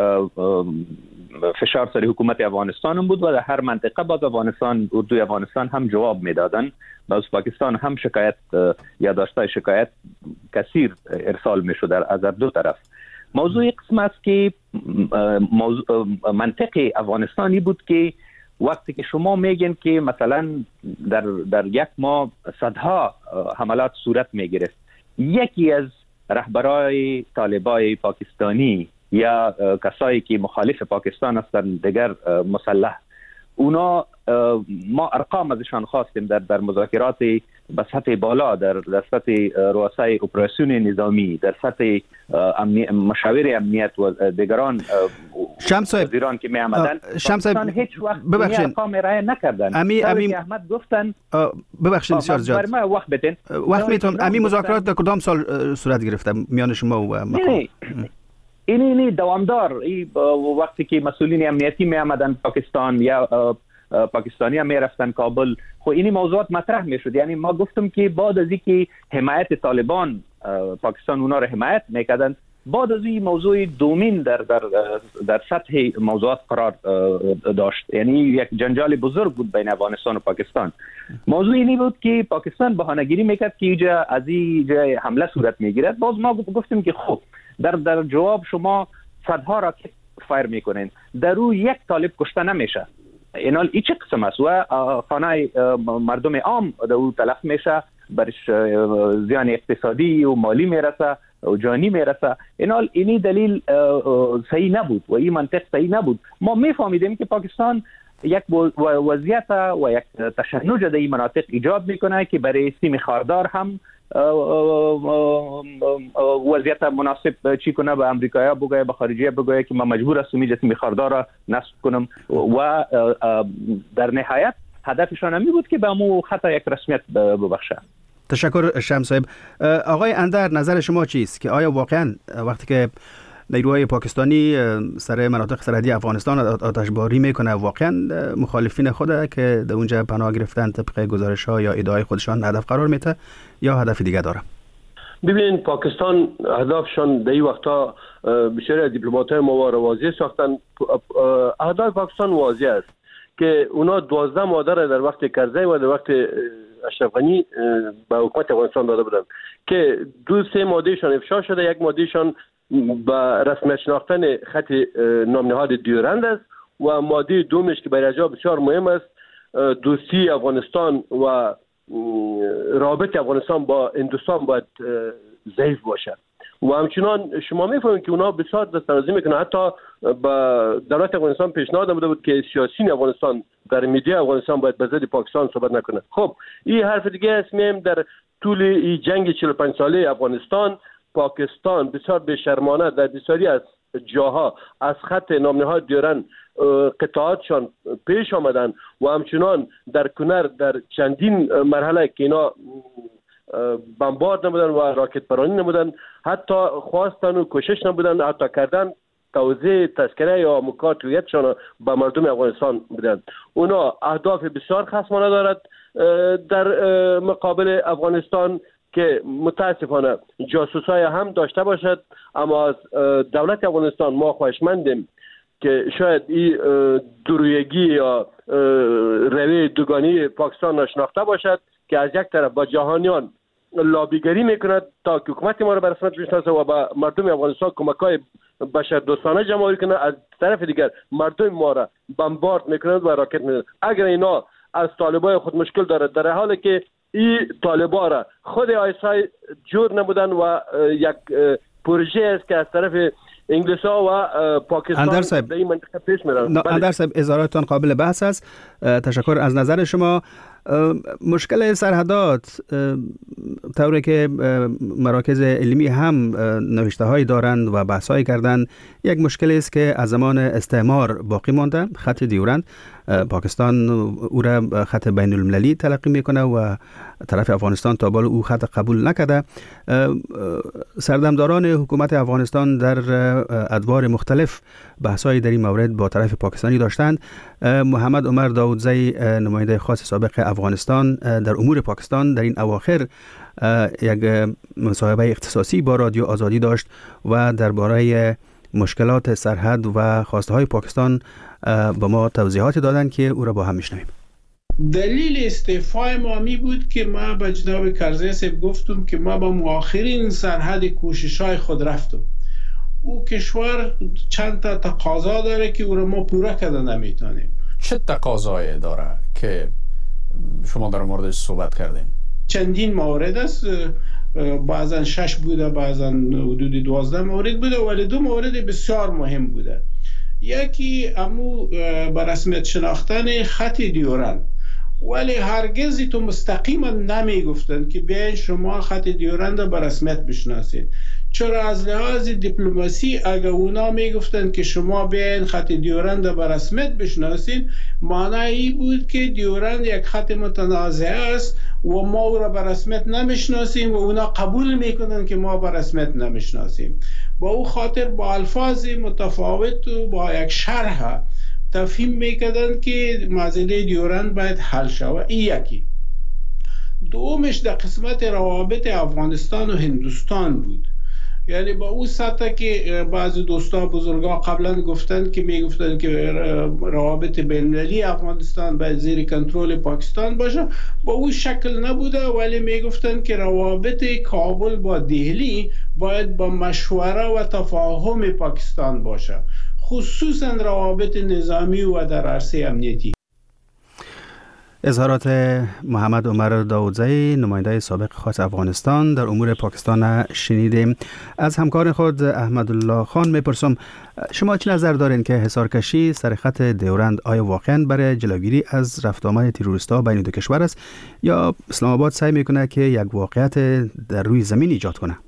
فشار سر حکومت افغانستان بود و در هر منطقه باز افغانستان اردوی افغانستان هم جواب میدادن باز پاکستان هم شکایت یا داشته شکایت کثیر ارسال می شد از هر دو طرف. موضوع قسم است که موضوع منطق افغانستانی بود که وقتی که شما میگین که مثلا در در یک ماه صدها حملات صورت میگرفت، یکی از رهبرای طالبای پاکستانی یا کسایی که مخالف پاکستان هستند دیگر مسلح اونا ما ارقام ازشان خواستیم در در مذاکرات به سطح بالا در در سطح رؤسای اپراسیون نظامی در سطح امنی... مشاور امنیت و دیگران شمس صاحب وزیران که می آمدن شمس صاحب هیچ وقت ببخشید ارقام رعایت نکردن. امی امی احمد گفتن ببخشید بسیار زیاد برای ما وقت بدین وقت میتونم امی مذاکرات در کدام سال صورت گرفته میان شما و مقام؟ این اینی دوامدار ای وقتی که مسئولین امنیتی می آمدن پاکستان یا پاکستانی هم می رفتن کابل خب اینی موضوعات مطرح می شد. یعنی ما گفتم که بعد از اینکه حمایت طالبان پاکستان اونا رو حمایت میکردن بعد از این موضوع دومین در در در سطح موضوعات قرار داشت، یعنی یک جنجال بزرگ بود بین افغانستان و پاکستان. موضوع اینی بود که پاکستان بهانه‌گیری میکرد که اینجا از این جای حمله صورت میگیرد. باز ما گفتیم که خب در در جواب شما صدها راکت فایر میکنین در روی یک طالب کشته نمیشه. اینال ای چه قسم است و خانه مردم عام در او تلف میشه، برش زیان اقتصادی و مالی میرسه و جانی میرسه. اینال اینی دلیل صحیح نبود و این منطق صحیح نبود. ما میفهمیدیم که پاکستان یک وضعیت و یک تشنج در این مناطق ایجاد میکنه که برای سیم خاردار هم وضعیت مناسب چی کنه، به امریکایی بگویه، به خارجی بگویه که من مجبور هستم اینجا سیم خاردار را نصب کنم و در نهایت هدفشان همی بود که به امو خطا یک رسمیت ببخشه. تشکر شمس صاحب. آقای اندر، نظر شما چیست که آیا واقعا وقتی که نیروهای پاکستانی سر مناطق سرحدی افغانستان آتشباری میکنه واقعا مخالفین خود که در اونجا پناه گرفتن طبق گزارش ها یا ادعای خودشان هدف قرار میده یا هدف دیگه داره؟ ببین، پاکستان هدفشان در این وقتا بسیاری دیپلمات‌های ما را واضح ساختن. هدف پاکستان واضح است که اونا دوازده ماده را در وقت کرزی و در وقت اشرف غنی به حکومت افغانستان داده بودن که دو سه مادهشان افشا شده. یک مادهشان با رسمیت شناختن خط نامنهاد دیورند است و ماده دومش که برای جا بسیار مهم است دوستی افغانستان و رابط افغانستان با هندوستان باید ضعیف باشد و همچنان شما میفهمید که اونا بسیار دستاندازی میکنن. حتی با دولت افغانستان پیشنهاد داده بود که سیاسیون افغانستان در میدیا افغانستان باید به ضد پاکستان صحبت نکنه. خب این حرف دیگه است. میم در طول این جنگ چهل و پنج ساله افغانستان پاکستان بسیار بی‌شرمانه در بسیاری از جاها از خط نامنهاد دیورند قطعاتشان پیش آمدن و همچنان در کنر در چندین مرحله که اینا بمبارد نمودن و راکت پرانی نمودن، حتی خواستن و کوشش نمودن حتی کردن توزیع تذکره یا مکات هویتشان به مردم افغانستان بدن. اونا اهداف بسیار خصمانه دارد در مقابل افغانستان که متاسفانه جاسوسای هم داشته باشد، اما از دولت افغانستان ما خواهشمندیم که شاید این درویگی یا روی دوگانی پاکستان ناشناخته باشد که از یک طرف با جهانیان لابیگری میکند تا که حکومت ما را به رسمیت بشناسه و با مردم افغانستان کمک‌های بشر دوستانه جمع کنند، از طرف دیگر مردم ما را بمبارد میکنند و راکت میزنند. اگر اینا از طالبای خود مشکل دارد، در حالی که این طالبا را خود آیسای جور نمودن و یک پروژه است که از طرف انگلیس ها و پاکستان در این منطقه پیش میرن. اندر صاحب، اظهاراتتان قابل بحث است. تشکر از نظر شما. مشکل سرحدات طوری که مراکز علمی هم نوشته هایی دارند و بحث هایی کردند، یک مشکلی است که از زمان استعمار باقی مانده. خط دیورند پاکستان او را خط بین المللی تلقی میکنه و طرف افغانستان تا بالا او خط قبول نکرده. سردمداران حکومت افغانستان در ادوار مختلف بحثایی در این مورد با طرف پاکستانی داشتند. محمد عمر داودزی، نماینده خاص سابق افغانستان در امور پاکستان، در این اواخر یک مصاحبه اختصاصی با رادیو آزادی داشت و درباره مشکلات سرحد و خواسته های پاکستان با ما توضیحات دادن که او را با هم میشنویم. دلیل استعفای ما می بود که ما به جناب کرزی صاحب گفتم که ما با مؤخرین سرحد کوشش‌های خود رفتم. او کشور چند تا تقاضا داره که او را ما پوره کرده نمیتونیم. چه تقاضایی داره که شما در موردش صحبت کردین؟ چندین مورد است، بعضا شش بوده، بعضا حدود دوازده مورد بوده، ولی دو مورد بسیار مهم بوده. یکی امو به رسمیت شناختن خط دیورند، ولی هرگز تو مستقیما نمی گفتن که بیاین شما خط دیورند به رسمیت بشناسید. چرا از لحاظ دیپلماسی اگر اونا می گفتن که شما بیاین خط دیورند به رسمیت بشناسید، معنی این بود که دیورند یک خط متنازع است و ما او را به رسمیت نمیشناسیم و اونا قبول میکنن که ما به رسمیت نمیشناسیم. با او خاطر با الفاظ متفاوت و با یک شرح تفهیم میکردن که مسئله دیورند باید حل شود. این یکی. دومش در قسمت روابط افغانستان و هندوستان بود. یعنی با او سطح که بعضی دوستا بزرگا قبلا گفتن که میگفتن که روابط بین‌المللی افغانستان باید زیر کنترل پاکستان باشه، با او شکل نبوده، ولی میگفتن که روابط کابل با دهلی باید با مشوره و تفاهم پاکستان باشه، خصوصا روابط نظامی و در عرصه امنیتی. اظهارات محمد عمر داودزی نماینده سابق خاص افغانستان در امور پاکستان شنیدیم. از همکار خود احمدالله خان میپرسم شما چه نظر دارین که حصارکشی سر خط دیورند آیا واقعا برای جلوگیری از رفت آمد تروریست‌ها بین دو کشور است یا اسلام آباد سعی میکنه که یک واقعیت در روی زمین ایجاد کنه؟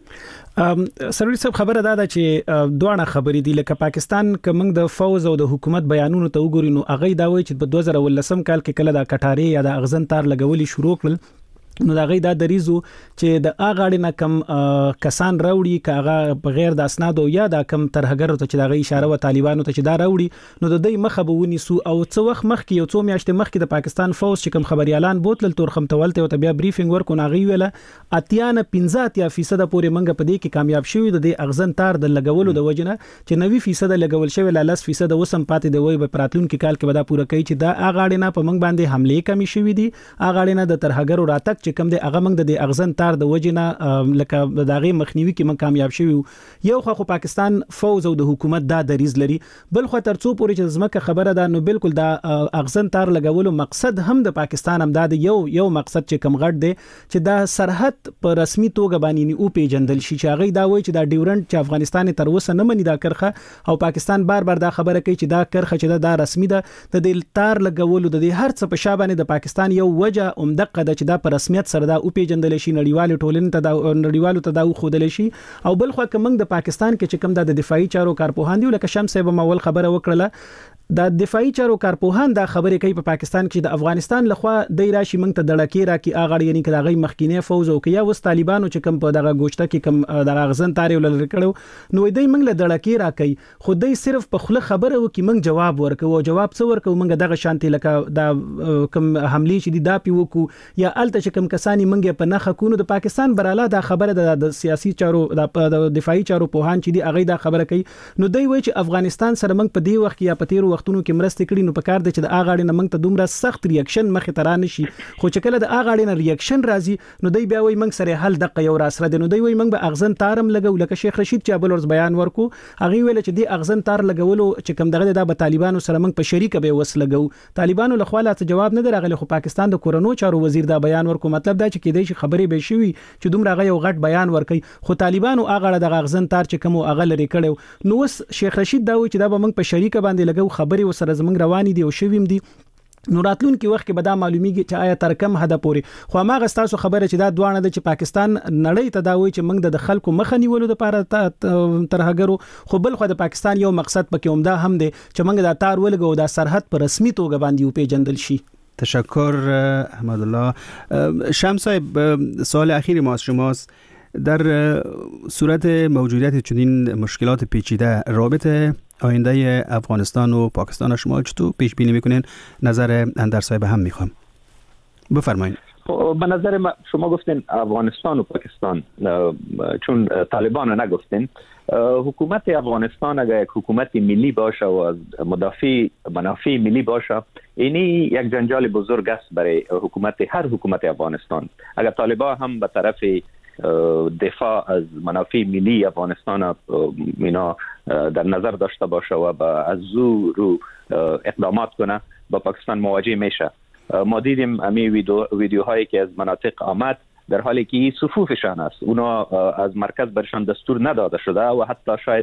سروری صاحب خبره ده چې دوه خبرې دي لکه پاکستان که موږ د فوز او د حکومت بیانونو ته وګورو نو هغه دا وایي چې په دوه زره ولسم کال کې کله د کټاری یا د اغزن تار لګولي شروع کړل نو دا غي دا دریزو چې د اغاړي نه کم کسان راوړي کاغه بغیر د اسناد او یا د کم ترهګر ته چې دا غي اشاره و طالبانو ته چې دا راوړي نو د دې مخه به ونی سو او څو وخت مخکې یو څو میاشتې مخکې د پاکستان فوز چې کم خبري اعلان بوتل تورخم تولته او بیا بریفینګ ورکو ناغي ویله اتیان پنځه فیصد پورې منګه پدې کې کامیاب شوی د اغزن تار د لګولو د وجنه چې نوي فیصد لګول شوی ل لس فیصد وسم پاتې دی وای په پراتلون کې کال کې ودا پوره کوي چې دا اغاړي نه په منګ باندې حمله کمی شوی دي اغاړي نه د ترهګر راتک چې کم دی هغه منګ د اغزن تار د وجنه لکه داغي مخنیوي کې من کامیاب شوی یو خو پاکستان فوز او د حکومت دا دریز لري بل خو ترڅو پورې چې زمکه خبره ده نو بالکل دا اغزن تار لګولو مقصد هم د پاکستان هم دا یو یو مقصد چې کم غټ دی چې دا سرحد په رسمي توګه باندې او پیجندل شي چې هغه دا وایي چې دا ډیورنت چې افغانستان تر اوسه نه مني دا کرخه او پاکستان بار بار دا خبره کوي چې دا کرخه چې دا رسمي ده د دې تار لګولو د هر څه په شابهنه د پاکستان یو وجه عمدقه ده چې دا په رسمیت سره دا او پیجندل شي نړیوال ټولنې ته دا نړیوالو ته دا خودل شي او بل خو کوم د پاکستان کې چې کوم د دفاعي چارو کارپوهان دی لکه شمس صاحب مول خبره وکړه د دفاعي چارو کارپوهان دا خبره کوي په پاکستان کې د افغانستان لخوا د راشي منګ ته دړکی را کی اغړ یعنی کله غي مخکینه فوز او کیا وس طالبانو چې کوم په دغه گوشته کې کوم دغه غزن تاریخ لر کړو نو دوی منګ له دړکی را کوي خو دوی صرف په خله خبره وکي منګ جواب ورکو او جواب څو ورکو منګ دغه شانتي لکه دا کوم حمله چې دی دا پی وکو یا الته چې کوم کسانی منګ په نخ کو د پاکستان براله دا خبره د سیاسي چارو د دفاعي چارو پوهان چې دی اغه دا خبره کوي نو دوی وایي چې افغانستان سره منګ په دی وخت یا په تیر وختونو کې مرسته کړي نو په کار د چې د اغاړي نه منګ ته دومره سخت ریاکشن مخې ته را نشي خو چې کله د اغاړي نه ریاکشن راځي نو دوی بیا وایي منګ سره حل دقه یو راسره دی نو دوی وایي منګ به اغزن تارم لګو لکه شیخ رشید چې بل ورځ بیان ورکو هغه ویل چې دی اغزن تار لګولو چې کوم دغه د طالبانو سره منګ په شریک به وس لګو طالبانو له خواله ته جواب نه درغلی خو پاکستان د کورونو چارو وزیر دا بیان ورکو مطلب دا چې کېدای شي خبرې به شي چې دومره غي یو غټ بیان ورکي خو طالبانو اغاړه د اغزن تار چې کوم اغه لري کړو نو شیخ رشید دا وایي چې دا به منګ په شریک باندې لګو خبرې وسره زمنګ رواني دي او شویم دي نو راتلون کې وخت کې به دا معلومیږي چې آیا تر کم حد پورې خو ما غستاسو خبره چې دا دوانه د چې پاکستان نړۍ ته دا وایي چې موږ د خلکو مخه نیولو لپاره ترهګرو خو بل خو د پاکستان یو مقصد پکې عمده هم دی چې موږ دا تار ولګو دا سرحد په رسمي توګه باندې پیژندل شي. تشکر احمدالله. شمس صاحب سوال اخیر ما از شماست در صورت موجودیت چنین مشکلات پیچیده رابطه آینده افغانستان و پاکستان شما چطور پیش بینی میکنین؟ نظر اندر صاحب هم میخوام بفرمایید. به نظر شما گفتین افغانستان و پاکستان چون طالبان نگفتین حکومت افغانستان اگر یک حکومت ملی باشه و از مدافع منافع ملی باشه اینی یک جنجال بزرگ است برای حکومت هر حکومت افغانستان. اگر طالبان هم به طرف دفاع از منافع ملی افغانستان اینا در نظر داشته باشه و با از زو رو اقدامات کنه با پاکستان مواجه میشه. ما دیدیم امی ویدیو ویدیوهایی که از مناطق آمد در حالی که صفوفشان است اونا از مرکز برشان دستور نداده شده و حتی شاید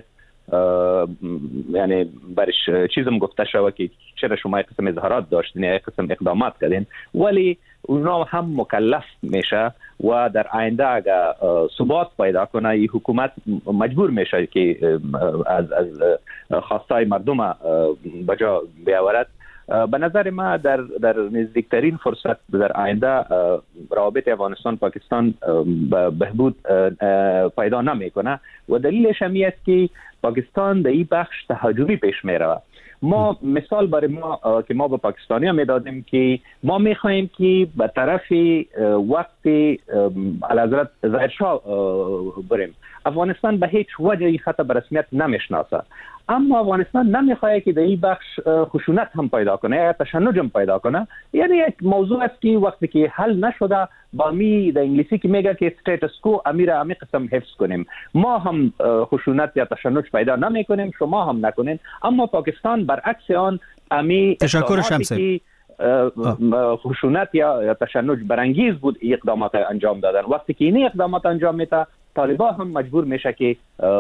یعنی برش چیزم گفته شده که چرا شما یک قسم اظهارات داشتین یا یک قسم اقدامات کردین ولی اونا هم مکلف میشه و در آینده اگر ثبات پیدا کنه این حکومت مجبور میشه که از از خواستای مردم بجا بیاورد. به نظر ما در در نزدیکترین فرصت در آینده روابط افغانستان پاکستان بهبود پیدا نمیکنه و دلیلش هم است که پاکستان در این بخش تهاجمی پیش میره. ما مثال برای ما که ما به پاکستانی ها میدادیم که ما میخواهیم که به طرف وقت اعلیحضرت ظاهرشاه بریم. افغانستان به هیچ وجه این خط به رسمیت نمیشناسه اما افغانستان نمیخواد که در این بخش خشونت هم پیدا کنه یا تشنج هم پیدا کنه. یعنی یک موضوع است که وقتی که حل نشده با می در انگلیسی که میگه که استیتس کو امیر امی قسم حفظ کنیم. ما هم خشونت یا تشنج پیدا نمی کنیم شما هم نکنین اما پاکستان برعکس آن امی تشکر شمس خشونت یا یا تشنج برانگیز بود اقدامات انجام دادن. وقتی که این اقدامات انجام میده طالبان هم مجبور میشه که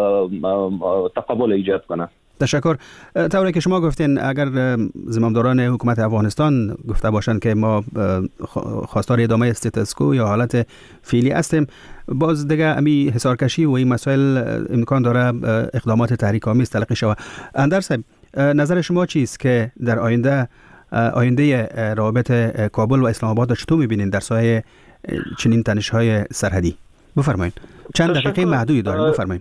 تقابل ایجاد کنه. تشکر. طوری که شما گفتین اگر زمامداران حکومت افغانستان گفته باشند که ما خواستار ادامه استاتوسکو یا حالت فعلی هستیم، باز دیگه امی حصارکشی و این مسائل امکان داره اقدامات تحریک آمیز تلقی شود. اندر صاحب نظر شما چیست که در آینده آینده روابط کابل و اسلام آباد چطور می‌بینید در سایه چنین تنش‌های سرحدی؟ بفرمایید. چند دقیقه محدودی داریم، بفرمایید.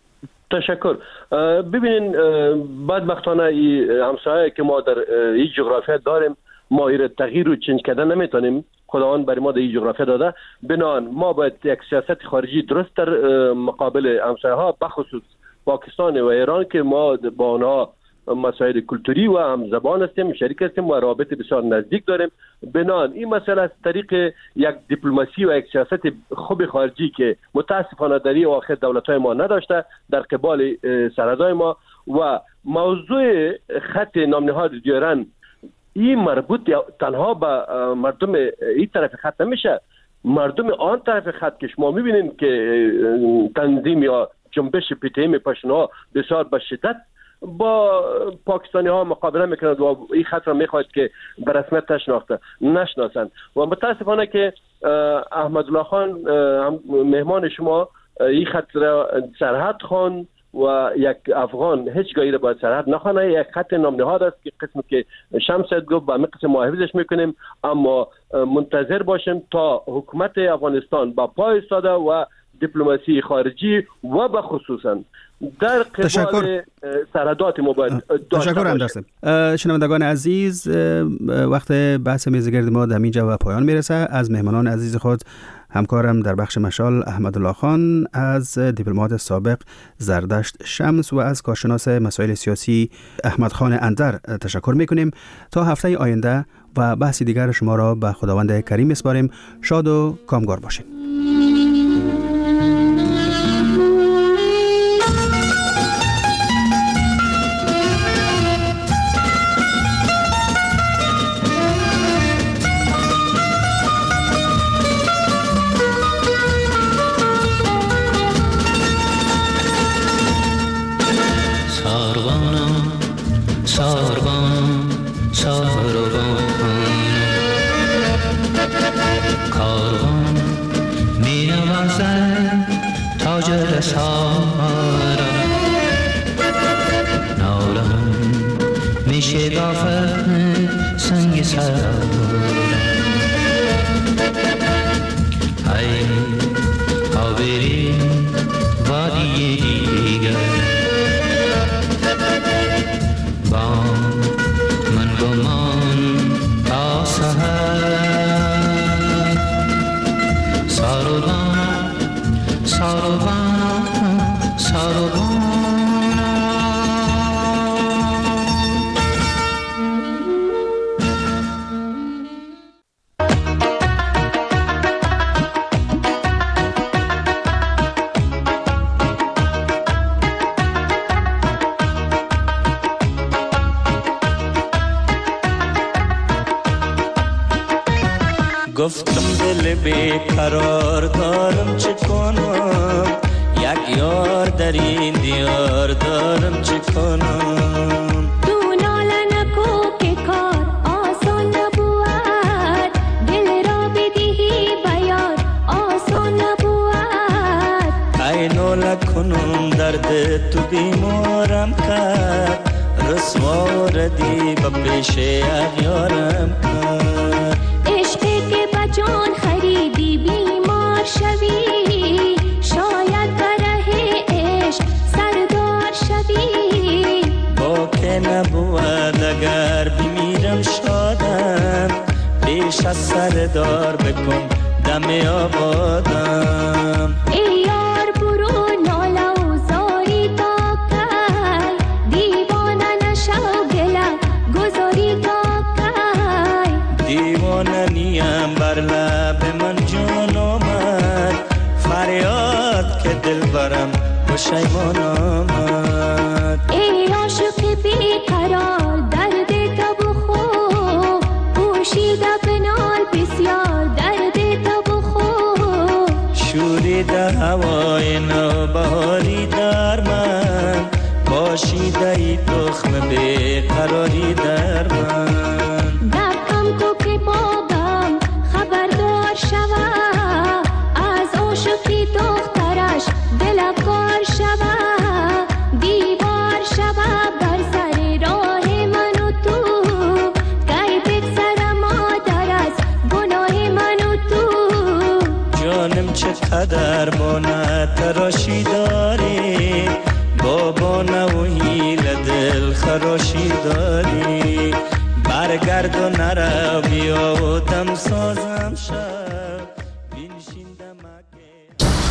تشکر. ببینین بدبختانه همسایه که ما در این جغرافیا داریم ما این تغییر و چنج کردن نمیتونیم. خداوند برای ما در این جغرافیا داده، بنان ما باید یک سیاست خارجی درست در مقابل همسایه ها بخصوص پاکستان و ایران که ما با آنها مسائل کلتوری و هم زبان هستیم، شریک هستیم و رابط بسیار نزدیک داریم. بنان این مسئله از طریق یک دیپلماسی و یک سیاست خوب خارجی که متاسفانه در این آخر دولت‌های ما نداشته در قبال سرحدهای ما و موضوع خط نامنهاد دیارن این مربوط تنها به مردم این طرف خط نمیشه، مردم آن طرف خط که شما میبینید که تنظیم یا جنبش پی تی ام پشتونها بسیار به شدت با پاکستانی ها مقابله میکنند و این خط را میخواهد که به رسمیت نشناخته نشناسند و متاسفانه که احمدالله خان مهمان شما این خط را سرحد خان و یک افغان هیچ گاهی را باید سرحد نخوانه. یک خط نامنهاد است که قسم که شمسد گفت با همین قسم محافظش میکنیم، اما منتظر باشیم تا حکومت افغانستان با پای ایستاده و دیپلماسی خارجی و به خصوصا در قبال سرحدات ما باید داشته تشکر باشیم. شنوندگان عزیز، وقت بحث میزگرد ما در اینجا و پایان میرسه. از مهمانان عزیز خود همکارم در بخش مشال احمدالله خان، از دیپلمات سابق زردشت شمس و از کارشناس مسائل سیاسی احمد خان اندر تشکر میکنیم. تا هفته آینده و بحث دیگر شما را به خداوند کریم میسپاریم. شاد و کامگار باشید. گفتم دل بیقرار دارم چه کنم، یک یار در این دیار دارم چه کنم. تو ناله نکو که کار آسان نبود، دل را بدهی بیار آسان نبود. ای ناله کنم درد تو بیمارم کرد، رسوا ردی به پیش اغیارم کرد. جان خریدی بیمار شوی، شاید بره عشق سردار شوی. با که نبود اگر بمیرم شادم، پیش از سردار بکن دم آبادم. ای یار برو ناله و زاری تا کی، دیوانه نشو گله گذاری تا کی. دیوانه نیم بر لب من جان آمد، فریاد که دل برم پشیمان آمد. ای عاشق بیقرار درد تب و خوب، ده هوای نوبهاری در من باشیده ای تخم بیقراری در من دبکم تو که بابم خبردار شوه از عاشقی دخترش دلکار شوه دیوار شوه بر سر راه من و تو گی بگذر مادر از گناه من و تو جانم چقدر بانه تراشی داری بابا نوهیل دل خراشی داری برگرد و نرو بیا و دم سازم شب